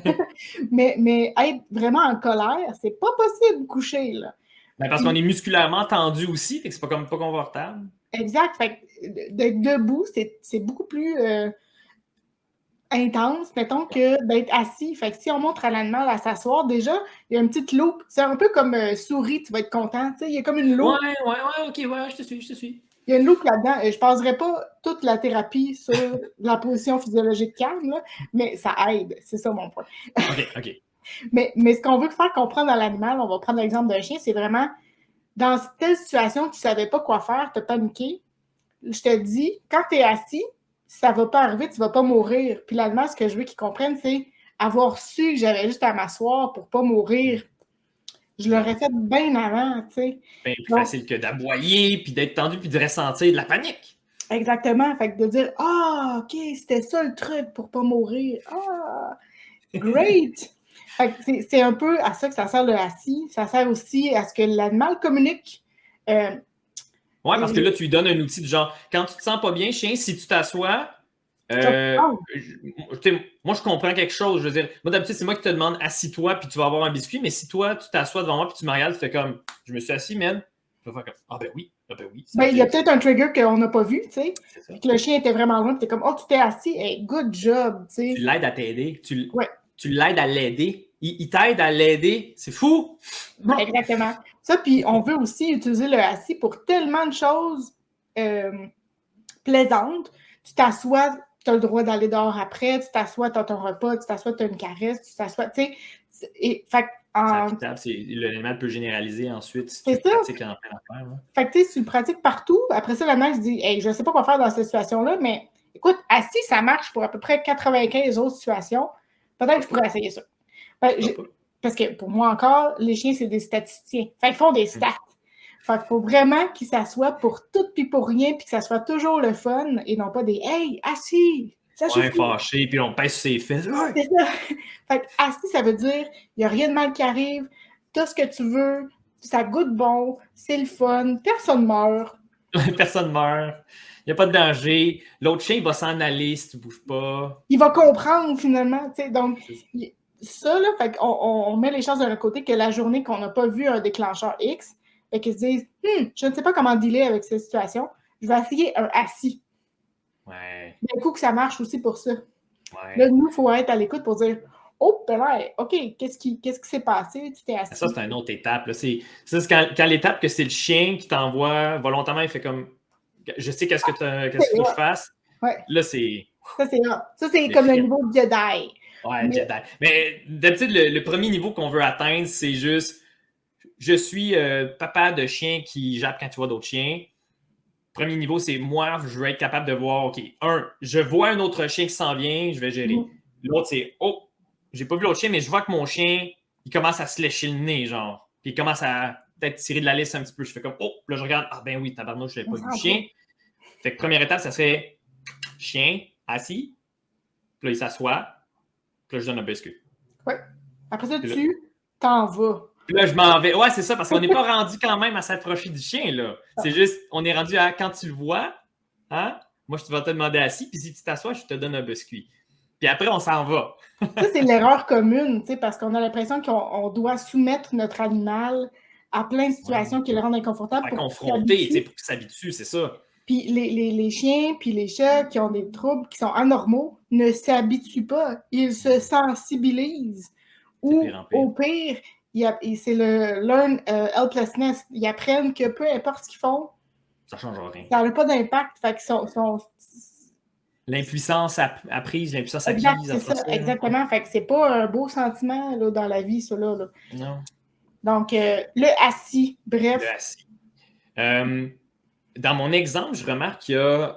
mais, mais être vraiment en colère, c'est pas possible coucher. Là. Ben, parce qu'on est musculairement tendu aussi, fait que c'est pas comme pas confortable. Exact. Fait que d'être debout, c'est c'est beaucoup plus euh, intense, mettons, que d'être assis. Fait que si on montre à l'animal à s'asseoir, déjà, il y a une petite loupe. C'est un peu comme euh, souris, tu vas être content. Tu sais, il y a comme une loupe. Ouais, ouais, ouais, ok, ouais, ouais, je te suis, je te suis. Il y a une loupe là-dedans. Je ne passerai pas toute la thérapie sur la position physiologique calme, là, mais ça aide. C'est ça mon point. Ok, ok. Mais, mais ce qu'on veut faire comprendre à l'animal, on va prendre l'exemple d'un chien, c'est vraiment dans telle situation, tu ne savais pas quoi faire, tu as paniqué. Je te dis, quand tu es assis, ça ne va pas arriver, tu ne vas pas mourir. Puis l'animal, ce que je veux qu'il comprenne, c'est avoir su que j'avais juste à m'asseoir pour ne pas mourir. Je l'aurais fait bien avant, tu sais. Bien plus Donc, facile que d'aboyer, puis d'être tendu, puis de ressentir de la panique. exactement. Fait que de dire, ah, OK, c'était ça le truc pour ne pas mourir. Ah, great! Fait que c'est, c'est un peu à ça que ça sert le assis. Ça sert aussi à ce que l'animal communique. Euh, Ouais, parce que et- là, tu lui donnes un outil de genre, quand tu te sens pas bien, chien, si tu t'assois, euh, Oh, je- tu sais, moi, je comprends quelque chose. Je veux dire, moi, d'habitude, c'est moi qui te demande assis-toi, puis tu vas avoir un biscuit, mais si toi, tu t'assois devant moi, puis tu me regardes, tu fais comme, je me suis assis, man. Je vais faire comme, ah ben oui, ah ben oui. Ça ben, il y a fait- peut-être un trigger qu'on n'a pas vu, tu sais. c'est ça. Que le chien était vraiment loin, puis t'es comme, oh, tu t'es assis, hey, good job, tu sais. Tu l'aides à t'aider. Tu, Ouais. tu l'aides à l'aider. Il, il t'aide à l'aider. C'est fou! Exactement. Ça, puis on veut aussi utiliser le assis pour tellement de choses euh, plaisantes. Tu t'assois, tu as le droit d'aller dehors après, tu t'assois, tu as ton repas, tu t'assois, tu as une caresse, tu t'assois, tu sais. Et, fait, C'est en, applicable. C'est, l'animal peut généraliser ensuite si c'est tu ça. pratiques en plein affaire. Là. Fait que tu sais, si tu le pratiques partout, après ça, l'animal se dit, hey, je ne sais pas quoi faire dans cette situation-là, mais écoute, assis, ça marche pour à peu près quatre-vingt-quinze autres situations. Peut-être que je pourrais essayer ça. Ben, j'ai- parce que pour moi encore, les chiens, c'est des statisticiens. Fait qu'ils font des stats. Fait qu'il faut vraiment qu'ils s'assoient pour tout puis pour rien, puis que ça soit toujours le fun et non pas des hey, assis! Ça Ouais, suffit! fâché, puis on pèse sur ses fesses. Ouais. C'est ça! Fait que assis, ça veut dire il n'y a rien de mal qui arrive, t'as ce que tu veux, ça goûte bon, c'est le fun, personne meurt. Personne meurt. Il n'y a pas de danger. L'autre chien, il va s'en aller si tu ne bouges pas. Il va comprendre finalement. Tu sais, donc, C'est ça. il- ça, là, fait qu'on on, on met les choses de notre côté que la journée qu'on n'a pas vu un déclencheur X, fait qu'ils se disent Hum, je ne sais pas comment dealer avec cette situation, je vais essayer un assis. Ouais. D'un coup que ça marche aussi pour ça. Ouais. Là, nous, il faut être à l'écoute pour dire oh, ben là, OK, qu'est-ce qui qu'est-ce qui s'est passé? Tu t'es assis. Ça, c'est une autre étape. Là. C'est, ça, c'est quand, quand l'étape que c'est le chien qui t'envoie volontairement, il fait comme je sais qu'est-ce que tu qu'est-ce qu'il faut que je fasse. Ouais. Là, c'est. Ça, c'est Ça, c'est comme le niveau de Jedi. Ouais, Mais... Jedi. Mais d'habitude, le, le premier niveau qu'on veut atteindre, c'est juste je suis euh, papa de chien qui jappe quand tu vois d'autres chiens. Premier niveau, c'est moi, je veux être capable de voir, OK, un, je vois un autre chien qui s'en vient, je vais gérer. Mm. L'autre, c'est, oh, j'ai pas vu l'autre chien, mais je vois que mon chien, il commence à se lécher le nez, genre. Puis il commence à peut-être tirer de la laisse un petit peu. Je fais comme, oh, là, je regarde, ah ben oui, tabarnouche, je n'avais pas vu le chien. Fait que première étape, ça serait chien, assis. Puis là, il s'assoit. Puis là, je donne un biscuit. Oui. Après ça, puis tu là, t'en vas. Puis là, je m'en vais. Ouais, c'est ça, parce qu'on n'est pas rendu quand même à s'approcher du chien, là. C'est juste, on est rendu à quand tu le vois, hein? Moi, je vais te demander assis, puis si tu t'assois, je te donne un biscuit. Puis après, on s'en va. Ça, c'est l'erreur commune, tu sais, parce qu'on a l'impression qu'on doit soumettre notre animal à plein de situations ouais. qui le rendent inconfortable. À pour confronter, tu sais, pour qu'il s'habitue, c'est ça. Puis les, les, les chiens, puis les chats qui ont des troubles, qui sont anormaux, ne s'habituent pas. Ils se sensibilisent. Ou, pire pire. au pire, c'est le learn uh, helplessness. Ils apprennent que peu importe ce qu'ils font, ça ne change rien. Ça n'a pas d'impact. Fait qu'ils sont, sont... L'impuissance apprise, l'impuissance exact, acquise. C'est ça, ça, exactement. Fait que c'est pas un beau sentiment là, dans la vie, ça là. là. Non. Donc, euh, le assis, bref. Le assis. Euh, dans mon exemple, je remarque qu'il y a,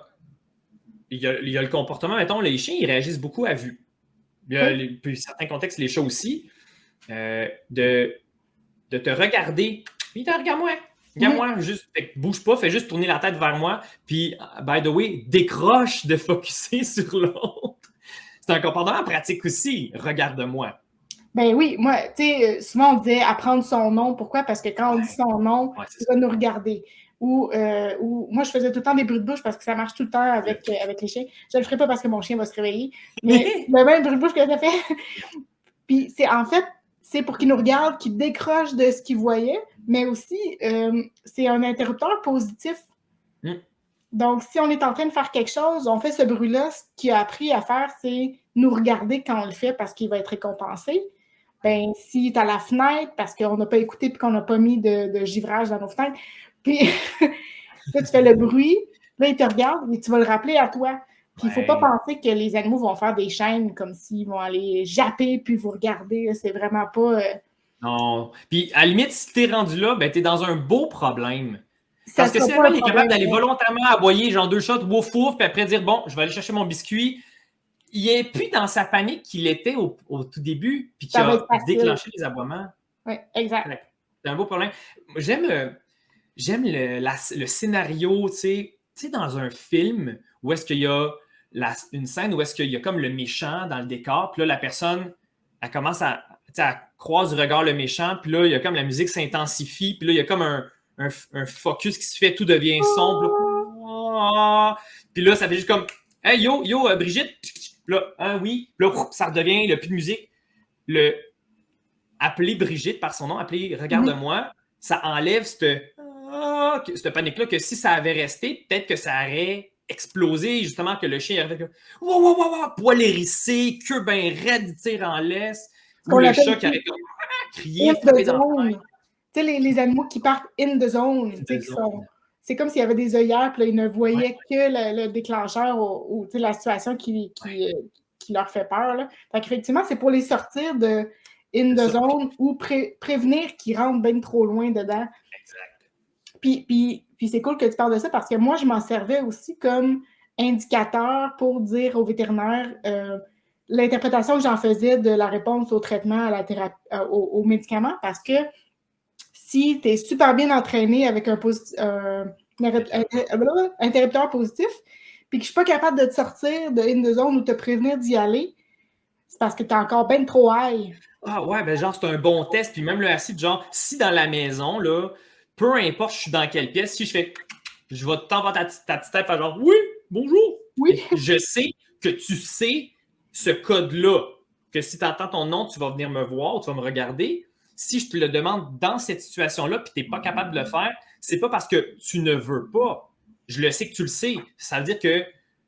il y a, il y a le comportement, mettons, les chiens, ils réagissent beaucoup à vue. Il y a, oui. Puis certains contextes, les chats aussi, euh, de, de te regarder. Puis regarde-moi, regarde-moi, mmh. juste, bouge pas, fais juste tourner la tête vers moi. Puis, by the way, décroche de focusser sur l'autre. C'est un comportement pratique aussi. Regarde-moi. Ben oui, moi, tu sais, souvent on disait apprendre son nom. Pourquoi? Parce que quand on dit son nom, ouais, il va nous regarder. Ou, euh, ou moi, je faisais tout le temps des bruits de bouche parce que ça marche tout le temps avec, euh, avec les chiens. Je ne le ferai pas parce que mon chien va se réveiller. Mais le même bruit de bouche que ça fait. Puis c'est en fait, c'est pour qu'il nous regarde, qu'il décroche de ce qu'il voyait, mais aussi, euh, c'est un interrupteur positif. Mm. Donc, si on est en train de faire quelque chose, on fait ce bruit-là, ce qu'il a appris à faire, c'est nous regarder quand on le fait parce qu'il va être récompensé. Ben, s'il est à la fenêtre parce qu'on n'a pas écouté et qu'on n'a pas mis de, de givrage dans nos fenêtres, puis là, tu fais le bruit, là, il te regarde et tu vas le rappeler à toi. Puis il ne faut pas penser que les animaux vont faire des chaînes comme s'ils vont aller japper puis vous regarder. C'est vraiment pas... Euh... Non. Puis à la limite, si tu es rendu là, ben, tu es dans un beau problème. Parce que si l'animal est capable d'aller volontairement aboyer, genre deux shots, wouf wouf, puis après dire, bon, je vais aller chercher mon biscuit, il n'est plus dans sa panique qu'il était au, au tout début, puis qu'il a déclenché les aboiements. Oui, exact. C'est un beau problème. J'aime, euh, j'aime le, la, le scénario, tu sais, tu sais, dans un film où est-ce qu'il y a la, une scène où est-ce qu'il y a comme le méchant dans le décor, puis là, la personne, elle commence à, elle croise du regard le méchant, puis là, il y a comme la musique s'intensifie, puis là, il y a comme un, un, un focus qui se fait, tout devient sombre. Là. Puis là, ça fait juste comme, hey, yo, yo, euh, Brigitte, là, hein, oui, puis là, ça redevient, il n'y a plus de musique. Le appeler Brigitte par son nom, appeler Regarde-moi, mm-hmm. ça enlève cette, oh, cette panique-là que si ça avait resté, peut-être que ça aurait explosé, justement, que le chien aurait fait wow, wow, wow, wow, poil hérissé, queue bien raide, tire en laisse, ou le chat qui aurait crié, frappé dans le Tu sais, les, les animaux qui partent in the zone, in the zone. Sont, c'est comme s'il y avait des œillères, puis là, ils ne voyaient ouais. que le, le déclencheur ou, ou la situation qui, qui, ouais. euh, qui leur fait peur. Là. Fait qu'effectivement, c'est pour les sortir de in the zone ou pré- prévenir qu'ils rentrent bien trop loin dedans. Exact. Puis, puis, puis c'est cool que tu parles de ça parce que moi, je m'en servais aussi comme indicateur pour dire aux vétérinaires euh, l'interprétation que j'en faisais de la réponse au traitement, à la thérapie, euh, aux, aux médicaments, parce que si tu es super bien entraîné avec un, posi- euh, un interrupteur positif, puis que je ne suis pas capable de te sortir de in the zone ou te prévenir d'y aller, c'est parce que tu es encore bien trop high. Ah ouais, ben genre, c'est un bon test. Puis même le acide, genre, si dans la maison, là, peu importe je suis dans quelle pièce, si je fais, je vais t'envoyer ta, ta petite tête, faire genre, oui, bonjour. Oui. Je sais que tu sais ce code-là, que si tu entends ton nom, tu vas venir me voir, tu vas me regarder. Si je te le demande dans cette situation-là, puis tu n'es pas capable de le faire, c'est pas parce que tu ne veux pas. Je le sais que tu le sais. Ça veut dire que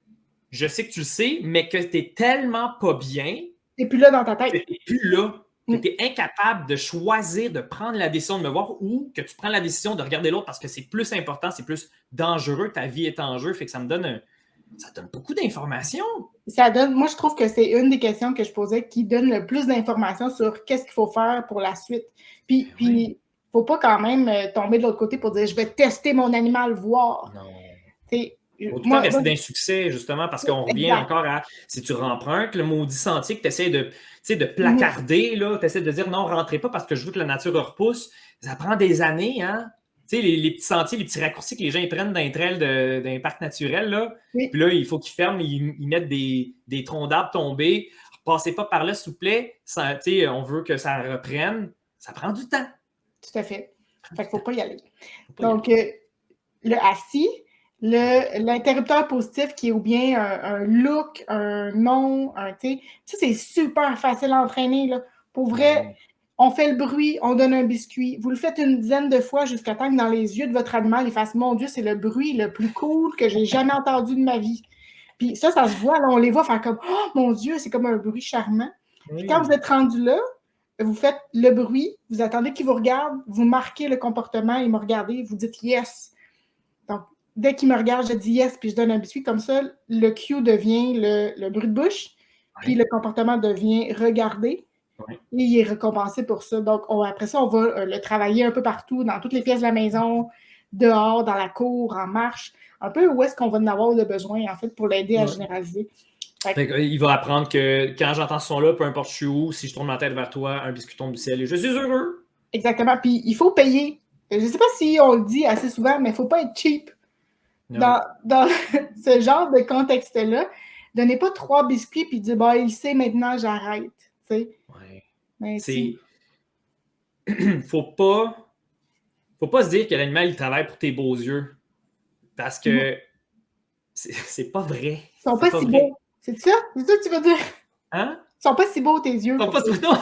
je sais que tu le sais, mais que tu es tellement pas bien. Et puis là, dans ta tête. Que tu n'es plus là. Que tu es incapable de choisir, de prendre la décision de me voir ou que tu prends la décision de regarder l'autre parce que c'est plus important, c'est plus dangereux, ta vie est en jeu. Fait que ça me donne un, ça donne beaucoup d'informations. Ça donne, moi, je trouve que c'est une des questions que je posais qui donne le plus d'informations sur qu'est-ce qu'il faut faire pour la suite. Puis, ben puis oui. Faut pas quand même tomber de l'autre côté pour dire je vais tester mon animal, voir. Non. T'sais, Il faut tout le temps rester d'insuccès, justement, parce qu'on revient exact. Encore à si tu rempruntes le maudit sentier que tu essaies de, de placarder, tu essaies de dire non, rentrez pas parce que je veux que la nature repousse. Ça prend des années, hein? Tu sais, les, les petits sentiers, les petits raccourcis que les gens ils prennent d'un trail d'un parc naturel, là. Oui. Puis là, il faut qu'ils ferment, ils, ils mettent des, des troncs d'arbres tombés. Passez pas par là, s'il vous plaît. Ça, on veut que ça reprenne. Ça prend du temps. Tout à fait. Fait qu'il ne faut pas y aller. Pas Donc, y aller. Euh, le assis, l'interrupteur positif qui est ou bien un, un look, un nom, un tu sais, ça c'est super facile à entraîner. Là. Pour vrai, mmh. on fait le bruit, on donne un biscuit. Vous le faites une dizaine de fois jusqu'à temps que dans les yeux de votre animal, il fasse « Mon Dieu, c'est le bruit le plus cool que j'ai jamais entendu de ma vie. » Puis ça, ça se voit, là, on les voit faire comme « Oh mon Dieu, c'est comme un bruit charmant. Oui. » Puis quand vous êtes rendu là, vous faites le bruit, vous attendez qu'il vous regarde, vous marquez le comportement, il me regarde, vous dites « Yes ». Donc, dès qu'il me regarde, je dis « Yes », puis je donne un biscuit. Comme ça, le cue devient le, le bruit de bouche, oui. Puis le comportement devient « regarder ». Oui. Et il est récompensé pour ça. Donc, on, après ça, on va euh, le travailler un peu partout, dans toutes les pièces de la maison, dehors, dans la cour, en marche, un peu où est-ce qu'on va en avoir le besoin, en fait, pour l'aider oui. à généraliser. Fait que, il va apprendre que quand j'entends ce son-là, peu importe je suis où, si je tourne ma tête vers toi, un biscuit tombe du ciel et je suis heureux. Exactement. Puis, il faut payer. Je ne sais pas si on le dit assez souvent, mais il ne faut pas être cheap. Non. Dans, dans ce genre de contexte-là, donnez pas trois biscuits puis dire bah, « il sait maintenant, j'arrête ». Oui. C'est. faut pas. Faut pas se dire que l'animal, il travaille pour tes beaux yeux. Parce que mmh. c'est pas vrai. Ils sont pas, pas si vrai. Beaux. C'est ça? C'est ça que tu veux dire? Hein? Ils sont pas si beaux, tes yeux. Ils sont pas si beaux.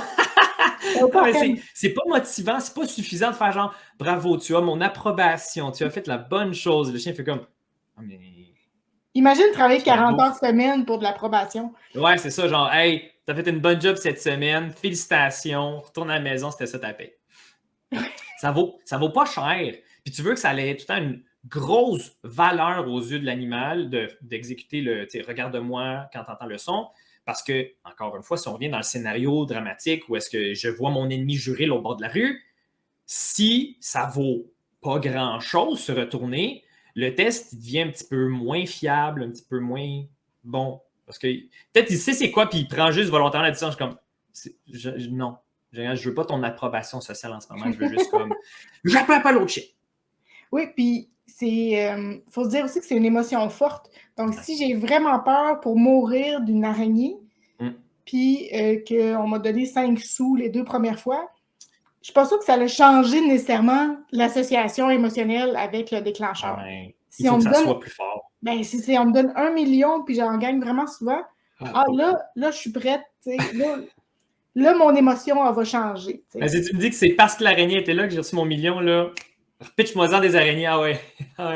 C'est pas motivant, c'est pas suffisant de faire genre bravo, tu as mon approbation, tu as fait la bonne chose. Le chien fait comme. Oh, mais... Imagine travailler quarante heures semaine pour de l'approbation. Ouais, c'est ça, genre, hey, t'as fait une bonne job cette semaine, félicitations, retourne à la maison, c'était ça ta paye. ça vaut, ça vaut pas cher. Puis tu veux que ça ait tout le temps une grosse valeur aux yeux de l'animal d'exécuter de, le, tu sais, regarde-moi quand t'entends le son. Parce que, encore une fois, si on revient dans le scénario dramatique où est-ce que je vois mon ennemi jurer au bord de la rue, si ça vaut pas grand-chose se retourner, le test il devient un petit peu moins fiable, un petit peu moins bon. Parce que peut-être il sait c'est quoi, puis il prend juste volontairement la décision. Je suis comme, je, je, non, je ne veux pas ton approbation sociale en ce moment. Je veux juste comme, j'appelle pas l'autre chien. Oui, puis c'est, euh, faut se dire aussi que c'est une émotion forte. Donc, ouais. Si j'ai vraiment peur pour mourir d'une araignée, mm. puis euh, qu'on m'a donné cinq sous les deux premières fois, je ne suis pas sûre que ça allait changer nécessairement l'association émotionnelle avec le déclencheur. Ouais. Si il faut on que ça donne, soit plus fort. Ben, si, si on me donne un million puis j'en gagne vraiment souvent, ah, ah là, là, je suis prête. Là, là, mon émotion, elle va changer. Ben, si tu me dis que c'est parce que l'araignée était là que j'ai reçu mon million, là, pitch-moi-en des araignées. Ah ouais.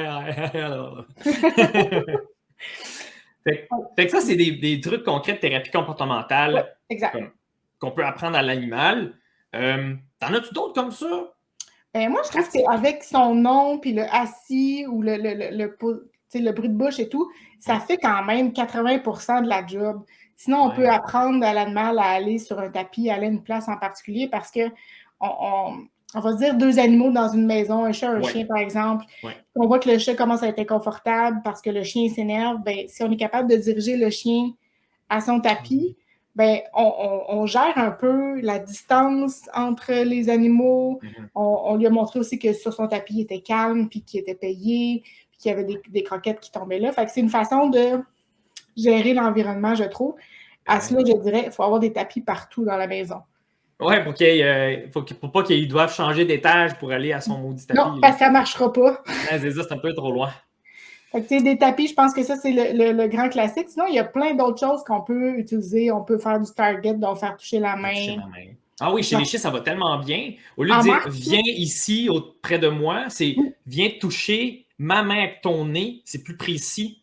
fait, fait que ça, c'est des, des trucs concrets de thérapie comportementale ouais, exact. qu'on peut apprendre à l'animal. Euh, T'en as-tu d'autres comme ça? Ben, moi, je trouve que c'est avec son nom, puis le assis ou le, le, le, le, le, le bruit de bouche et tout, ça fait quand même quatre-vingts pour cent de la job. Sinon, on ouais. peut apprendre à l'animal à aller sur un tapis, à aller à une place en particulier parce que on, on, on va se dire deux animaux dans une maison, un chat, un ouais. chien, par exemple. Ouais. On voit que le chat commence à être inconfortable parce que le chien s'énerve. Ben, si on est capable de diriger le chien à son tapis, ben, on, on, on gère un peu la distance entre les animaux. Mm-hmm. On, on lui a montré aussi que sur son tapis, il était calme, puis qu'il était payé, puis qu'il y avait des, des croquettes qui tombaient là. Fait que c'est une façon de gérer l'environnement, je trouve. À ouais. cela, je dirais, il faut avoir des tapis partout dans la maison. Oui, pour qu'il euh, faut, faut pas qu'ils doivent changer d'étage pour aller à son maudit tapis. Non, parce que ça ne marchera pas. Ouais, c'est ça, c'est un peu trop loin. Fait que, tu sais, des tapis, je pense que ça, c'est le, le, le grand classique. Sinon, il y a plein d'autres choses qu'on peut utiliser. On peut faire du target, donc faire toucher la main. Toucher la main. Ah oui, chez les chiens, ça va tellement bien. Au lieu de en dire marque, viens ici, près de moi, c'est mm. viens toucher ma main avec ton nez. C'est plus précis.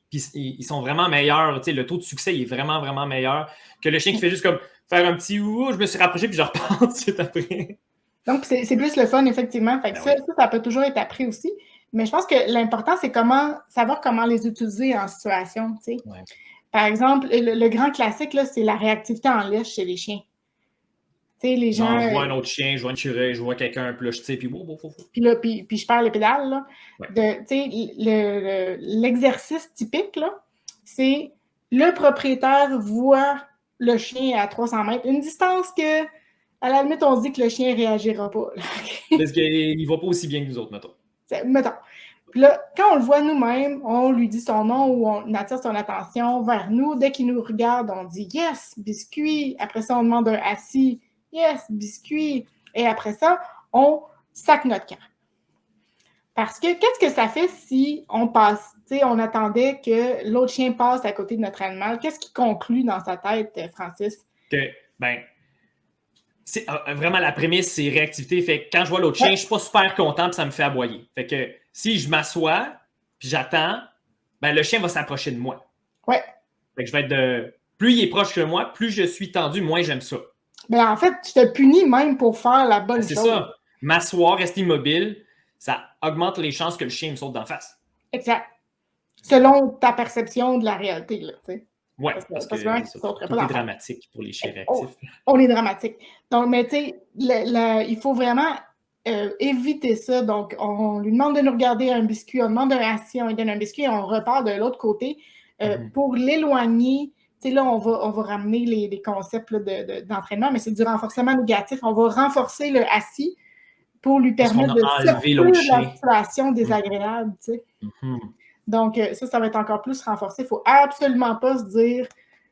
puis ils, ils sont vraiment meilleurs. Le taux de succès il est vraiment, vraiment meilleur que le chien qui fait juste comme faire un petit ouh, je me suis rapproché, puis je repars tout de suite après. Donc, c'est, c'est plus le fun, effectivement. Fait que ben ça, oui. ça, ça peut toujours être appris aussi. Mais je pense que l'important, c'est comment savoir comment les utiliser en situation. Tu sais. Ouais. Par exemple, le, le grand classique, là, c'est la réactivité en laisse chez les chiens. Tu sais, les gens. Non, je vois un autre chien, je vois une curée, je vois quelqu'un, puis là, je sais, puis bon, bon, bon, bon. Puis là, puis, puis je perds les pédales, là. Ouais. De, tu sais, le, le, l'exercice typique, là, c'est le propriétaire voit le chien à trois cents mètres, une distance que, à la limite, on se dit que le chien ne réagira pas. Parce qu'il ne va pas aussi bien que nous autres, mettons. C'est, mettons. Puis là, quand on le voit nous-mêmes, on lui dit son nom ou on attire son attention vers nous. Dès qu'il nous regarde, on dit « Yes, biscuit ». Après ça, on demande un assis. « Yes, biscuit ». Et après ça, on sac notre camp. Parce que qu'est-ce que ça fait si on passe, tu sais, on attendait que l'autre chien passe à côté de notre animal? Qu'est-ce qui conclut dans sa tête, Francis? Que, ben, c'est, euh, vraiment la prémisse, c'est réactivité. Fait que quand je vois l'autre chien, ouais. je suis pas super content puis ça me fait aboyer. Fait que si je m'assois puis j'attends, ben le chien va s'approcher de moi. Ouais. Fait que je vais être de. Plus il est proche que moi, plus je suis tendu, moins j'aime ça. Ben en fait, je te punis même pour faire la bonne ben, c'est chose. C'est ça. M'asseoir, rester immobile, ça augmente les chances que le chien me saute d'en face. Exact. Selon ta perception de la réalité, là, tu sais. Oui, parce, parce que, que ça, tout est dramatique pour les chiens réactifs. On, on est dramatique. Donc, mais tu sais, il faut vraiment euh, éviter ça. Donc, on lui demande de nous regarder un biscuit, on demande un assis, on lui donne un biscuit et on repart de l'autre côté euh, mm-hmm. pour l'éloigner. Tu sais, là, on va, on va ramener les, les concepts là, de, de, d'entraînement, mais c'est du renforcement négatif. On va renforcer le assis pour lui permettre de sortir de la situation désagréable, tu sais. Mm-hmm. Donc, ça, ça va être encore plus renforcé. Il ne faut absolument pas se dire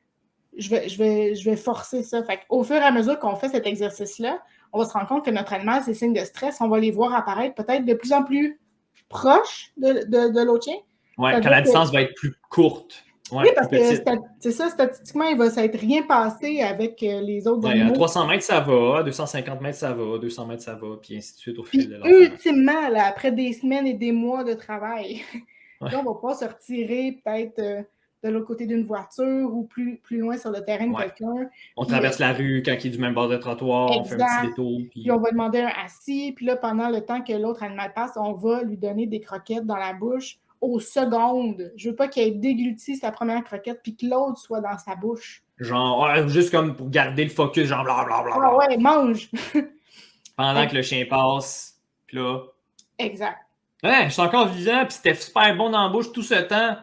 je vais, je vais, je vais forcer ça. Fait au fur et à mesure qu'on fait cet exercice-là, on va se rendre compte que notre animal, ses signes de stress, on va les voir apparaître peut-être de plus en plus proches de, de, de l'autre chien. Oui, quand la distance que... va être plus courte. Ouais, oui, parce que c'est ça, statistiquement, il va s'être rien passé avec les autres ouais, animaux. À trois cents mètres, ça va. À deux cent cinquante mètres, ça va. deux cents mètres, ça va. Puis ainsi de suite au puis, fil de l'enfant. Ultimement, là, après des semaines et des mois de travail, ouais. là, on va pouvoir se retirer peut-être euh, de l'autre côté d'une voiture ou plus, plus loin sur le terrain de ouais. quelqu'un. On puis, traverse euh, la rue quand il est du même bord de trottoir. Exact. On fait un petit détour. Puis... puis on va demander un assis. Puis là, pendant le temps que l'autre animal passe, on va lui donner des croquettes dans la bouche aux secondes. Je veux pas qu'il ait dégluti sa première croquette puis que l'autre soit dans sa bouche. Genre, ouais, juste comme pour garder le focus, genre blablabla. Ah ouais, mange! Pendant ouais. que le chien passe, puis là... Exact. Ouais, je suis encore vivant, puis c'était super bon dans la bouche tout ce temps.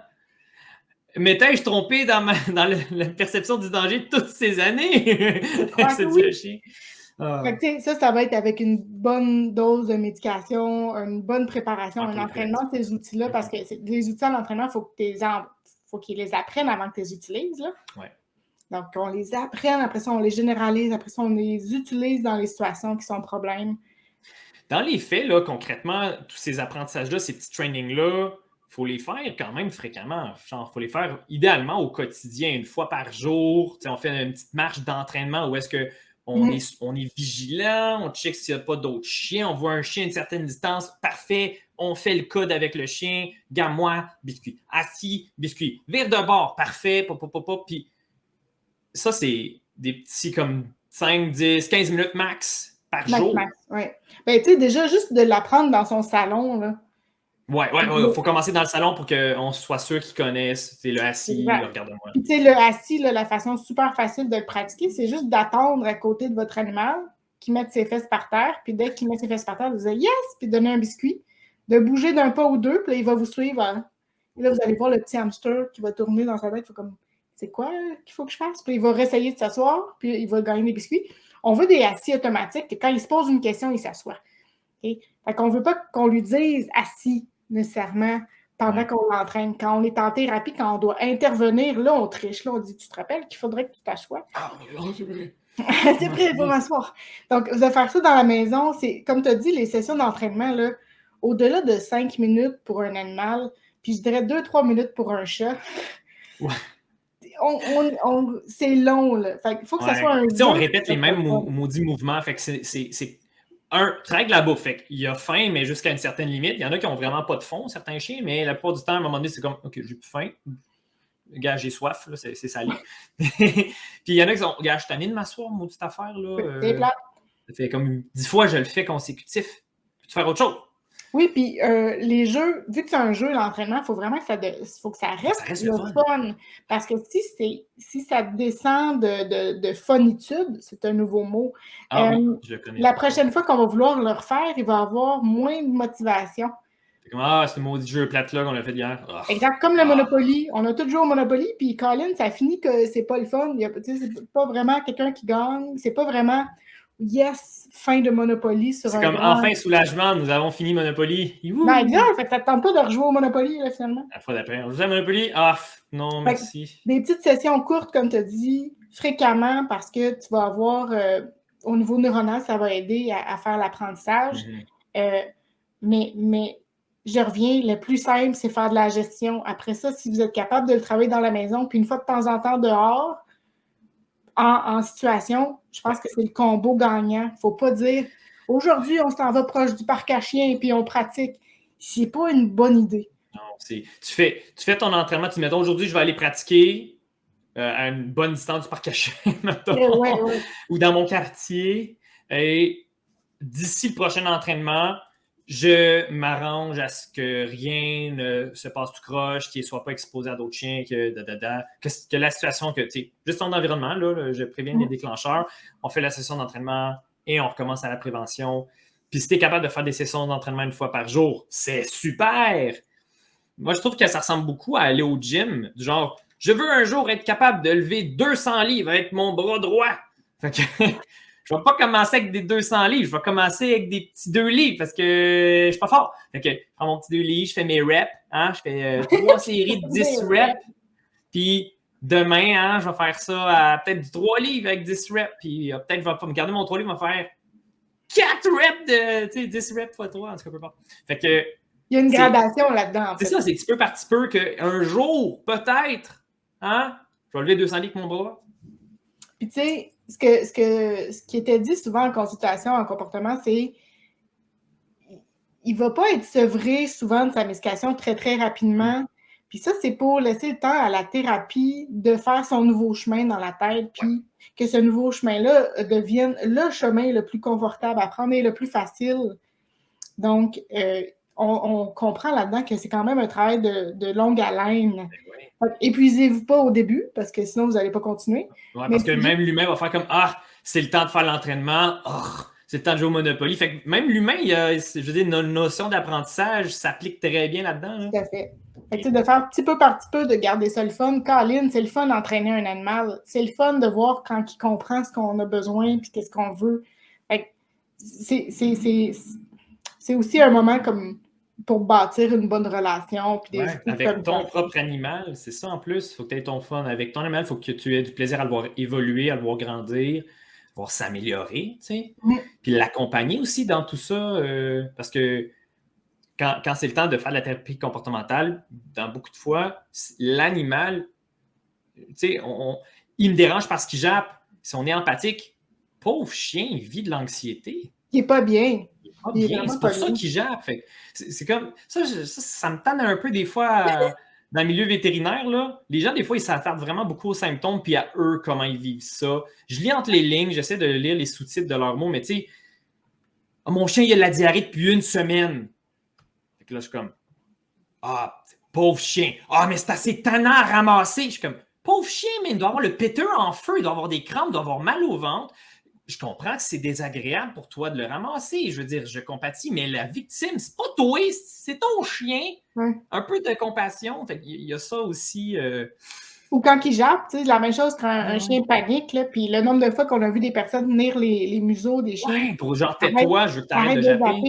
M'étais-je trompé dans, ma, dans le, la perception du danger toutes ces années? Ouais, c'est oui. le chien. Ah. Fait que, ça, ça va être avec une bonne dose de médication, une bonne préparation, un entraînement de ces outils-là, parce que les outils à l'entraînement, il faut que tu en... faut qu'ils les apprennent avant que tu les utilises. Là. Ouais. Donc, on les apprenne, après ça, on les généralise, après ça, on les utilise dans les situations qui sont problèmes. Dans les faits, là, concrètement, tous ces apprentissages-là, ces petits trainings-là, il faut les faire quand même fréquemment. Genre, il faut les faire idéalement au quotidien, une fois par jour. T'sais, on fait une petite marche d'entraînement où est-ce que On, mmh. est, on est vigilant, on check s'il n'y a pas d'autres chiens, on voit un chien à une certaine distance, parfait, on fait le code avec le chien, gamme-moi, biscuit, assis, biscuit, vire de bord, parfait, pop, pop, pop, pop. Puis ça, c'est des petits comme cinq, dix, quinze minutes max par max, jour. Max, oui. Ben, tu sais, déjà, juste de l'apprendre dans son salon, là. Oui, il ouais, ouais, faut commencer dans le salon pour qu'on soit sûr qu'ils connaissent le assis, le regarde-moi. Puis, tu sais, le assis, là, la façon super facile de le pratiquer, c'est juste d'attendre à côté de votre animal, qu'il mette ses fesses par terre, puis dès qu'il met ses fesses par terre, vous dites « Yes! » puis donner un biscuit, de bouger d'un pas ou deux, puis là, il va vous suivre. Hein. Et là, vous allez voir le petit hamster qui va tourner dans sa tête, il faut comme « C'est quoi qu'il faut que je fasse? » Puis il va réessayer de s'asseoir, puis il va gagner des biscuits. On veut des assis automatiques, que quand il se pose une question, il s'assoit. Okay? Fait qu'on ne veut pas qu'on lui dise « assis » nécessairement pendant ouais. qu'on l'entraîne. Quand on est en thérapie, quand on doit intervenir, là, on triche. Là, on dit, tu te rappelles qu'il faudrait que tu t'assoies? Ah, c'est vrai. C'est prêt pour m'asseoir. Donc, de faire ça dans la maison, c'est, comme tu as dit, les sessions d'entraînement, là, au-delà de cinq minutes pour un animal, puis je dirais deux trois minutes pour un chat. Ouais. On, on, on, c'est long, là. Fait qu'il faut que ouais. ça soit un... Tu sais, on répète les mêmes mou- maudits mouvements, fait que c'est... c'est, c'est... un, tu règles la bouffe. Fait il a faim, mais jusqu'à une certaine limite. Il y en a qui n'ont vraiment pas de fond, certains chiens, mais la plupart du temps, à un moment donné, c'est comme, OK, j'ai plus faim. Gars, j'ai soif, là, c'est, c'est salé. Puis il y en a qui sont, gars, je suis tanné de m'asseoir, maudite affaire, là. C'est Euh, plat. ça fait comme dix fois je le fais consécutif. Peux-tu faire autre chose? Oui, puis euh, les jeux, vu que c'est un jeu, l'entraînement, il faut vraiment que ça, de, faut que ça reste, Ça reste le le fun. fun. Parce que si, c'est, si ça descend de, de, de funitude, c'est un nouveau mot, Ah euh, oui, je le connais. la prochaine fois qu'on va vouloir le refaire, il va avoir moins de motivation. C'est comme, ah, c'est le maudit jeu plate-là qu'on a fait hier. Oh. Exact, comme le Ah. Monopoly. On a tous joué au Monopoly, puis Colin, ça finit que c'est pas le fun. Il y a, c'est pas vraiment quelqu'un qui gagne. C'est pas vraiment yes, fin de Monopoly sur C'est un comme grand... enfin soulagement, nous avons fini Monopoly. Youhou! Ben, exact, fait que ça te tente pas de rejouer au Monopoly, là, finalement. La fois d'après, on joue à Monopoly. Ah, non, Fait que merci. des petites sessions courtes, comme tu as dit, fréquemment, parce que tu vas avoir, euh, au niveau neuronal, ça va aider à, à faire l'apprentissage. Mm-hmm. Euh, mais, mais je reviens, le plus simple, c'est faire de la gestion. Après ça, si vous êtes capable de le travailler dans la maison, puis une fois de temps en temps dehors, en, en situation, je pense que c'est le combo gagnant. Il ne faut pas dire « Aujourd'hui, on s'en va proche du parc à chiens, puis on pratique ». C'est pas une bonne idée. Non, c'est, tu, fais, tu fais ton entraînement, tu dis, mettons, aujourd'hui, je vais aller pratiquer euh, à une bonne distance du parc à chiens, mettons, Eh ouais, ouais. ou dans mon quartier, et d'ici le prochain entraînement, je m'arrange à ce que rien ne se passe tout croche, qu'il ne soit pas exposé à d'autres chiens, que, da, da, da, que, que la situation, que, tu sais, juste ton environnement, là, là, je préviens les déclencheurs, on fait la session d'entraînement et on recommence à la prévention. Puis si tu es capable de faire des sessions d'entraînement une fois par jour, c'est super! Moi, je trouve que ça ressemble beaucoup à aller au gym, du genre, je veux un jour être capable de lever deux cents livres avec mon bras droit. Fait que je ne vais pas commencer avec des deux cents livres, je vais commencer avec des petits deux livres parce que je ne suis pas fort. Fait que je prends mon petit deux livres, je fais mes reps, hein, je fais euh, trois séries de dix reps, puis demain, hein, je vais faire ça à peut-être du trois livres avec dix reps, puis euh, peut-être je vais me garder mon trois livres, je vais faire quatre reps de, tu sais, dix reps fois trois, en tout cas, peu importe. Fait que il y a une gradation là-dedans. En c'est fait. ça, c'est petit peu par petit peu qu'un jour, peut-être, hein, je vais lever deux cents livres avec mon bras. Puis tu sais, ce, que, ce, que, ce qui était dit souvent en consultation, en comportement, c'est il ne va pas être sevré souvent de sa médication très, très rapidement. Puis ça, c'est pour laisser le temps à la thérapie de faire son nouveau chemin dans la tête, puis que ce nouveau chemin-là devienne le chemin le plus confortable à prendre et le plus facile. Donc, euh, on, on comprend là-dedans que c'est quand même un travail de, de longue haleine. Oui. Épuisez-vous pas au début, parce que sinon, vous n'allez pas continuer. Ouais, parce que même l'humain va faire comme « Ah, c'est le temps de faire l'entraînement. Oh, c'est le temps de jouer au Monopoly. » Fait que même l'humain, il y a, je veux dire, notre notion d'apprentissage s'applique très bien là-dedans. Là. Tout à fait. Fait que, de faire petit peu par petit peu, de garder ça le fun. Colin, c'est le fun d'entraîner un animal. C'est le fun de voir quand il comprend ce qu'on a besoin puis qu'est-ce qu'on veut. Fait que c'est, c'est, c'est, c'est aussi un moment comme pour bâtir une bonne relation. Puis des ouais, avec ton propre animal, c'est ça en plus. Il faut que tu aies ton fun avec ton animal. Il faut que tu aies du plaisir à le voir évoluer, à le voir grandir, à le voir s'améliorer. Tu sais. Mm. Puis l'accompagner aussi dans tout ça. Euh, parce que quand, quand c'est le temps de faire de la thérapie comportementale, dans beaucoup de fois, l'animal, tu sais, on, on, il me dérange parce qu'il jappe. Si on est empathique, pauvre chien, il vit de l'anxiété. Il n'est pas bien. Ah, bien, c'est pour ça qu'il jappe. Fait, c'est, c'est comme ça, je, ça, ça me tente un peu des fois euh, dans le milieu vétérinaire. Là, les gens, des fois, ils s'attardent vraiment beaucoup aux symptômes puis à eux, comment ils vivent ça. Je lis entre les lignes, j'essaie de lire les sous-titres de leurs mots, mais tu sais, oh, mon chien, il a de la diarrhée depuis une semaine. Fait que là, je suis comme, ah, pauvre chien. Ah, mais c'est assez tannant à ramasser. Je suis comme, pauvre chien, mais il doit avoir le péteux en feu, il doit avoir des crampes, il doit avoir mal au ventre. Je comprends que c'est désagréable pour toi de le ramasser. Je veux dire, je compatis, mais la victime, c'est pas toi, c'est ton chien. Ouais. Un peu de compassion. Fait qu'il y a ça aussi. Euh... Ou quand il jappe, tu sais, la même chose quand un, un chien panique, là, puis le nombre de fois qu'on a vu des personnes tenir les, les museaux des chiens. Ouais, pour genre, tais-toi, je veux que t'arrêtes de japper.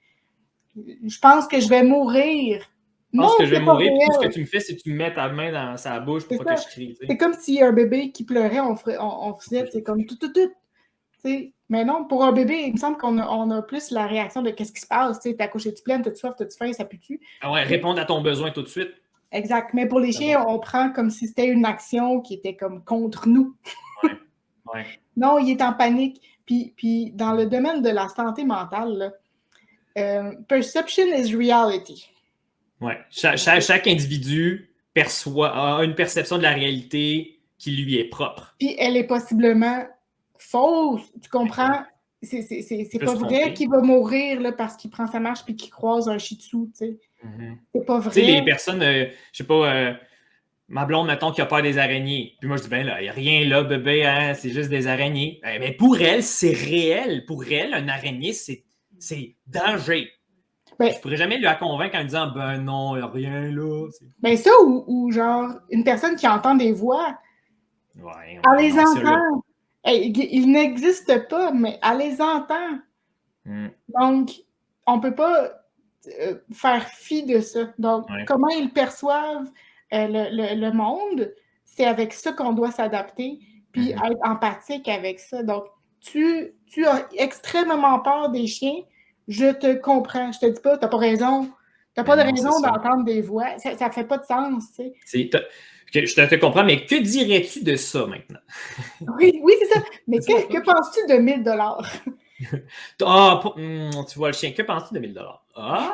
Je pense que je vais mourir. Je pense non, que je vais mourir, puis tout ce que tu me fais, c'est que tu me mets ta main dans sa bouche pour c'est pas ça. Que je crie. T'sais. C'est comme si un bébé qui pleurait, on, ferait, on, on faisait, c'est comme tout, tout, tout. T'sais. Mais non, pour un bébé, il me semble qu'on a, on a plus la réaction de qu'est-ce qui se passe. T'es accouché, tu pleines, t'as-tu soif, t'as-tu faim, ça pue-tu. Ah ouais, répondre à ton besoin tout de suite. Exact. Mais pour les chiens, on prend comme si c'était une action qui était comme contre nous. Ouais. Ouais. Non, il est en panique. Puis, puis dans le domaine de la santé mentale, là, euh, perception is reality. Oui. Cha- cha- chaque individu perçoit, a une perception de la réalité qui lui est propre. Puis elle est possiblement fausse, tu comprends? C'est, c'est, c'est, c'est peut pas se vrai tromper. qu'il va mourir là, parce qu'il prend sa marche puis qu'il croise un shih tzu, tu sais. Mhm. C'est pas Tu sais, vrai. les personnes, euh, je sais pas, euh, ma blonde, mettons, qui a peur des araignées. Puis moi, je dis, ben là, il n'y a rien là, bébé, hein, c'est juste des araignées. Euh, mais pour elle, c'est réel. Pour elle, une araignée, c'est, c'est danger. Ben, Je pourrais jamais lui la convaincre en lui disant, ben non, il n'y a rien là. C'est- ben ça, ou, ou genre, une personne qui entend des voix, Ouais, elle ouais, les non, ça, là. entend. Hey, ils n'existent pas, mais elle les entend. Hmm. Donc, on ne peut pas euh, faire fi de ça. Donc, Ouais. comment ils perçoivent euh, le, le- le monde, c'est avec ça qu'on doit s'adapter, puis Mhm. être empathique avec ça. Donc, tu, tu as extrêmement peur des chiens, je te comprends. Je te dis pas, tu n'as pas raison. Tu n'as pas Mais de non, c'est raison ça. d'entendre des voix. Ça ne fait pas de sens, tu sais. C'est- t'as- que- Je te, te comprends, mais que dirais-tu de ça maintenant? Oui, oui, c'est ça. Mais C'est ça, que, que penses-tu de mille dollars? Ah, pour- hum, tu vois le chien, que penses-tu de mille dollars? Ah!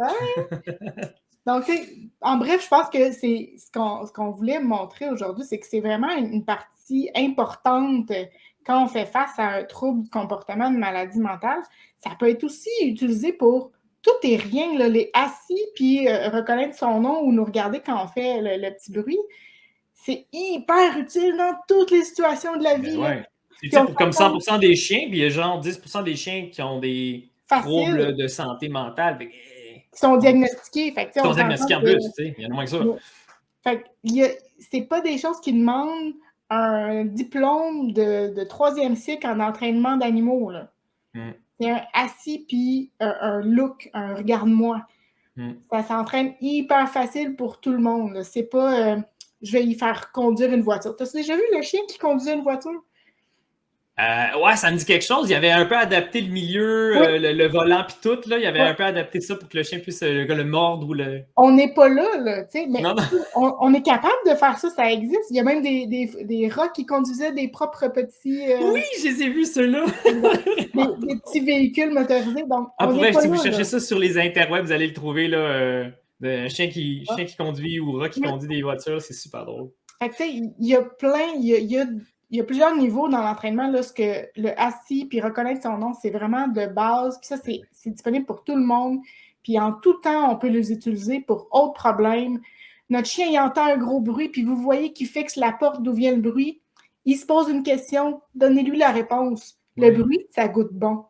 Donc, tu sais, en bref, je pense que c'est ce qu'on ce qu'on voulait montrer aujourd'hui, c'est que c'est vraiment une, une partie importante euh, quand on fait face à un trouble du comportement, une maladie mentale. Ça peut être aussi utilisé pour tout et rien, là, les assis, puis euh, reconnaître son nom ou nous regarder quand on fait le, le petit bruit. C'est hyper utile dans toutes les situations de la Ben vie, là. ouais. C'est Puis utile on pour comme s'entend cent pour cent des chiens, puis il y a genre dix pour cent des chiens qui ont des facile, troubles de santé mentale. Fait que, eh, qui sont diagnostiqués. Fait que, tu sais, Ils on sont diagnostiqués en s'entend que plus, tu sais. Il y en a moins que ça. Fait que y a- c'est pas des choses qui demandent un diplôme de, de troisième cycle en entraînement d'animaux, là. Mm. C'est un assis puis un, un look, un regarde-moi. Mm. Ça s'entraîne hyper facile pour tout le monde, là. C'est pas euh, je vais y faire conduire une voiture. T'as déjà vu le chien qui conduisait une voiture? Euh, ouais, ça me dit quelque chose. Il avait un peu adapté le milieu, Oui, euh, le, le volant puis tout. Là. Il avait oui. un peu adapté ça pour que le chien puisse euh, le mordre ou le. On n'est pas là, là, tu sais, mais Non, non. on, on est capable de faire ça, ça existe. Il y a même des, des, des rats qui conduisaient des propres petits, euh, Oui, je les ai vus, ceux-là. des, des petits véhicules motorisés. Donc, Ah, on pour n'est vrai, pas si vous là, cherchez là. ça sur les interwebs, vous allez le trouver. Là, euh, de chien, qui, chien qui conduit ou rat qui Oui. conduit des voitures. C'est super drôle. Fait que, tu sais, il y a plein, il y a, il y a, il y a plusieurs niveaux dans l'entraînement. Là, ce que le assis puis reconnaître son nom, c'est vraiment de base. Puis ça, c'est, c'est disponible pour tout le monde. Puis en tout temps, on peut les utiliser pour autres problèmes. Notre chien, il entend un gros bruit, puis vous voyez qu'il fixe la porte d'où vient le bruit. Il se pose une question, donnez-lui la réponse. Le Oui. bruit, ça goûte bon.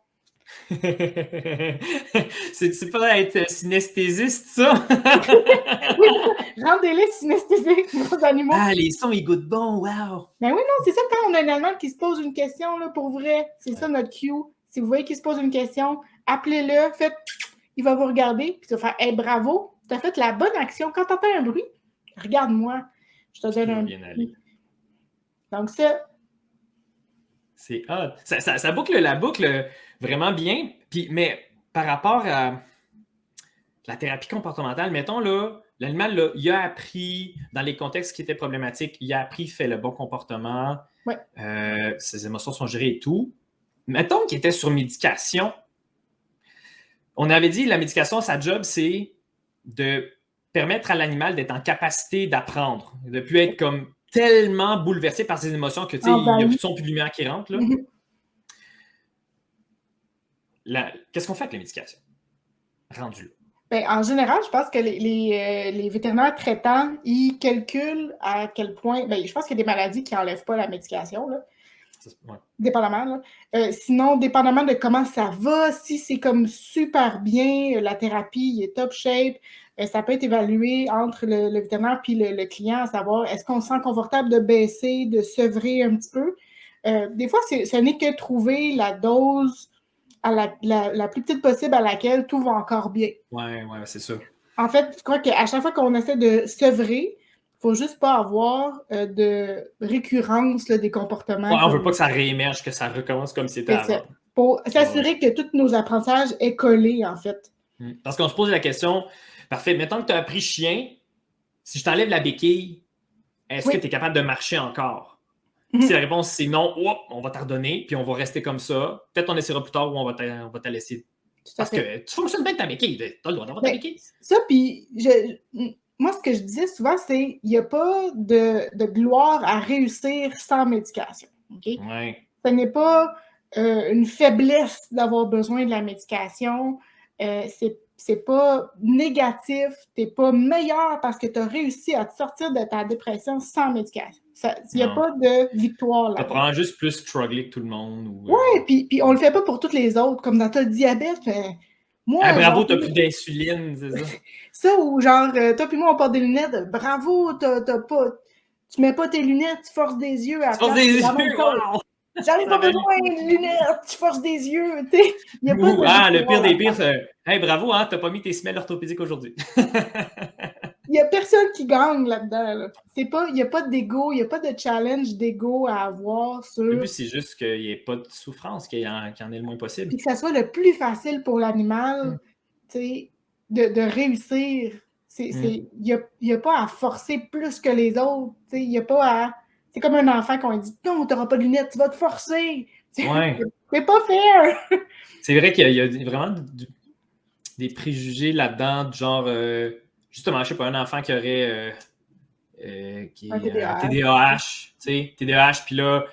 c'est, c'est pas être synesthésiste, ça? Oui, rendez-les synesthésiques, nos animaux. Ah, les sons, ils goûtent bon, wow! Ben oui, non, c'est ça, quand on a un animal qui se pose une question, là, pour vrai, c'est ça notre cue. Si vous voyez qu'il se pose une question, appelez-le, faites, il va vous regarder, puis tu vas faire, hey, bravo, tu as fait la bonne action. Quand tu entends un bruit, regarde-moi, je te donne Tout va un bien aller. bruit. Donc ça, C'est hot. Ça, ça, ça boucle la boucle vraiment bien. Puis, mais par rapport à la thérapie comportementale, mettons là, l'animal, là, il a appris, dans les contextes qui étaient problématiques, il a appris, fait le bon comportement, ouais. euh, ses émotions sont gérées et tout. Mettons qu'il était sur médication. On avait dit la médication, sa job, c'est de permettre à l'animal d'être en capacité d'apprendre, de ne plus être comme tellement bouleversé par ses émotions que tu sais, Ah, il ben n'y a oui. plus de son, plus de lumière qui rentre. Là. Mhm. La- Qu'est-ce qu'on fait avec la médication? Rendu là. Ben, en général, je pense que les, les, euh, les vétérinaires traitants, ils calculent à quel point. Ben, je pense qu'il y a des maladies qui n'enlèvent pas la médication, là. Ouais. Dépendamment, là. Euh, sinon, dépendamment de comment ça va, si c'est comme super bien, la thérapie il est top shape, euh, ça peut être évalué entre le, le vétérinaire et le, le client, à savoir est-ce qu'on se sent confortable de baisser, de sevrer un petit peu. Euh, des fois, c'est, ce n'est que trouver la dose à la, la, la plus petite possible à laquelle tout va encore bien. Oui, ouais, c'est ça. En fait, je crois qu'à chaque fois qu'on essaie de sevrer, il ne faut juste pas avoir euh, de récurrence là, des comportements. Ouais, on ne comme... veut pas que ça réémerge, que ça recommence comme c'était C'est ça. avant. Pour s'assurer ouais. que tous nos apprentissages est collé, en fait. Parce qu'on se pose la question, parfait, mettons que tu as appris chien, si je t'enlève la béquille, est-ce oui. que tu es capable de marcher encore? Mhm. Si la réponse c'est non, hop, on va t'ordonner, puis on va rester comme ça. Peut-être on essaiera plus tard ou on va te, on va te laisser. Tout à Parce fait. que tu fonctionnes bien avec ta béquille. Tu as le droit d'avoir ta Ben, béquille. ça, puis je, moi, ce que je disais souvent, c'est qu'il n'y a pas de, de gloire à réussir sans médication. OK? Ouais. Ce n'est pas euh, une faiblesse d'avoir besoin de la médication. Euh, c'est, c'est pas négatif. Tu n'es pas meilleur parce que tu as réussi à te sortir de ta dépression sans médication. Il n'y a Non. pas de victoire Ça là-dedans. prend juste plus struggler que tout le monde. Ou, Oui, euh, puis, puis on le fait pas pour toutes les autres. Comme dans ton diabète, mais moi, Ah, bravo, genre, t'as plus d'insuline, c'est ça? ça, ou genre, euh, toi puis moi, on porte des lunettes. Bravo, t'as, t'as pas, tu mets pas tes lunettes, tu forces des yeux à Tu forces des c'est la même yeux, chose. wow! J'en ai Ça pas va besoin de lunettes, tu forces des yeux, tu sais. Il y a pas Ou, de ah, le victoire pire des là-dedans. pires, c'est hey, bravo, hein, t'as pas mis tes semelles orthopédiques aujourd'hui. Il y a personne qui gagne là-dedans. Là. C'est pas, il y a pas d'ego, il y a pas de challenge d'ego à avoir sur. Le but, c'est juste qu'il n'y ait pas de souffrance, qu'il y en, qu'il y en ait le moins possible. Puis que ça soit le plus facile pour l'animal, Mm. tu sais, de, de réussir. C'est, c'est, il n'y a, il y a pas à forcer plus que les autres. tu sais, Il y a pas à. C'est comme un enfant qu'on dit non, tu n'auras pas de lunettes, tu vas te forcer. Ouais. C'est pas fair. C'est vrai qu'il y a, il y a vraiment du- des préjugés là-dedans, du genre, euh, justement, je sais pas, un enfant qui aurait euh, euh, qui Un est, T D A H. un T D A H, tu sais, T D A H, puis là,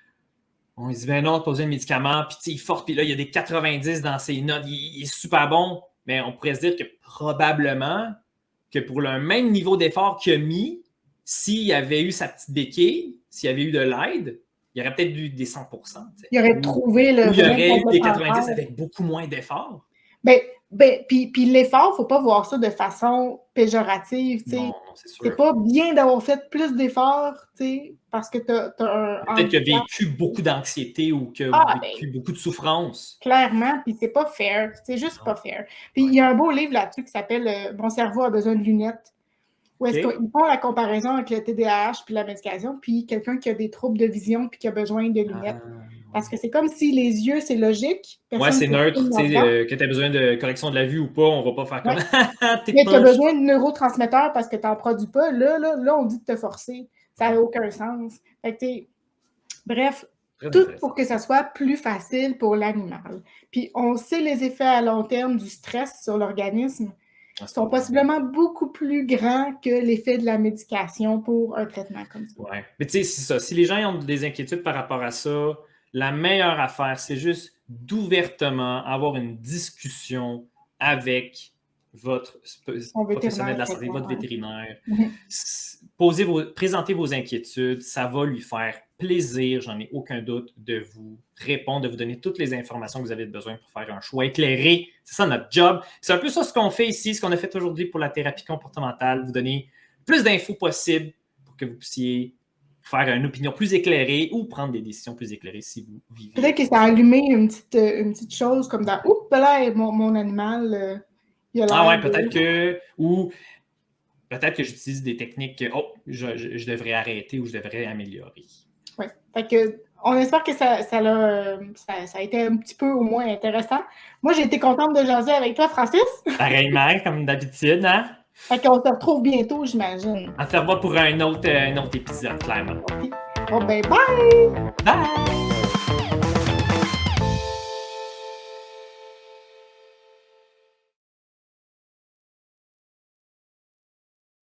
on lui dit, ben non, t'as pas besoin de médicaments, puis tu sais, il force, puis là, il y a des quatre-vingt-dix dans ses notes, il, il est super bon, mais on pourrait se dire que probablement que pour le même niveau d'effort qu'il a mis, s'il avait eu sa petite béquille, s'il avait eu de l'aide, il aurait peut-être eu des cent pour cent. Il aurait ou, trouvé le. Ou il aurait eu des complémentaire. quatre-vingt-dix avec beaucoup moins d'efforts. Ben, ben, puis, puis l'effort, il ne faut pas voir ça de façon péjorative. tu sais. Non, non, c'est sûr. C'est pas bien d'avoir fait plus d'efforts, tu sais, parce que tu as un. Peut-être qu'il a handicap. vécu beaucoup d'anxiété ou qu'il a Ah, vécu ben, beaucoup de souffrance. clairement, puis c'est pas fair. C'est juste Non. pas fair. Puis il y a un beau livre là-dessus qui s'appelle euh, Mon cerveau a besoin de lunettes. Où est-ce Ok. qu'ils font la comparaison avec le T D A H puis la médication, puis quelqu'un qui a des troubles de vision puis qui a besoin de lunettes. Ah, Parce que c'est comme si les yeux, c'est logique. ouais, personne c'est ne neutre. filme Tu sais, là-dedans. euh, que tu as besoin de correction de la vue ou pas, on va pas faire comme t'es Mais tu as poche. besoin de neurotransmetteurs parce que tu n'en produis pas. Là, là, là, on dit de te forcer. Ça n'a aucun sens. Fait que, t'sais, bref, Très tout intéressant. pour que ça soit plus facile pour l'animal. Puis on sait les effets à long terme du stress sur l'organisme Ah, sont possiblement beaucoup plus grands que l'effet de la médication pour un traitement comme ça. Ouais. Mais tu sais, c'est ça. Si les gens ont des inquiétudes par rapport à ça, la meilleure affaire, c'est juste d'ouvertement avoir une discussion avec votre Son professionnel de la santé, vétérinaire, votre ouais. vétérinaire. Mhm. S- Posez vos, présentez vos inquiétudes. Ça va lui faire plaisir, j'en ai aucun doute, de vous répondre, de vous donner toutes les informations que vous avez besoin pour faire un choix éclairé. C'est ça notre job. C'est un peu ça ce qu'on fait ici, ce qu'on a fait aujourd'hui pour la thérapie comportementale, vous donner plus d'infos possibles pour que vous puissiez faire une opinion plus éclairée ou prendre des décisions plus éclairées si vous vivez. Peut-être que ça a allumé une petite, une petite chose comme dans « Oups, là, mon, mon animal, euh, il a l'air... » Ah ouais, peut-être que... Ou peut-être que j'utilise des techniques que oh, je, je, je devrais arrêter ou je devrais améliorer. Oui. Fait que on espère que ça, ça, a, ça, ça a été un petit peu au moins intéressant. Moi, j'ai été contente de jaser avec toi, Francis. Pareillement, comme d'habitude, hein? Fait qu'on se retrouve bientôt, j'imagine. On se revoit pour un autre, un autre épisode, clairement. Bon, ben, bye! Bye!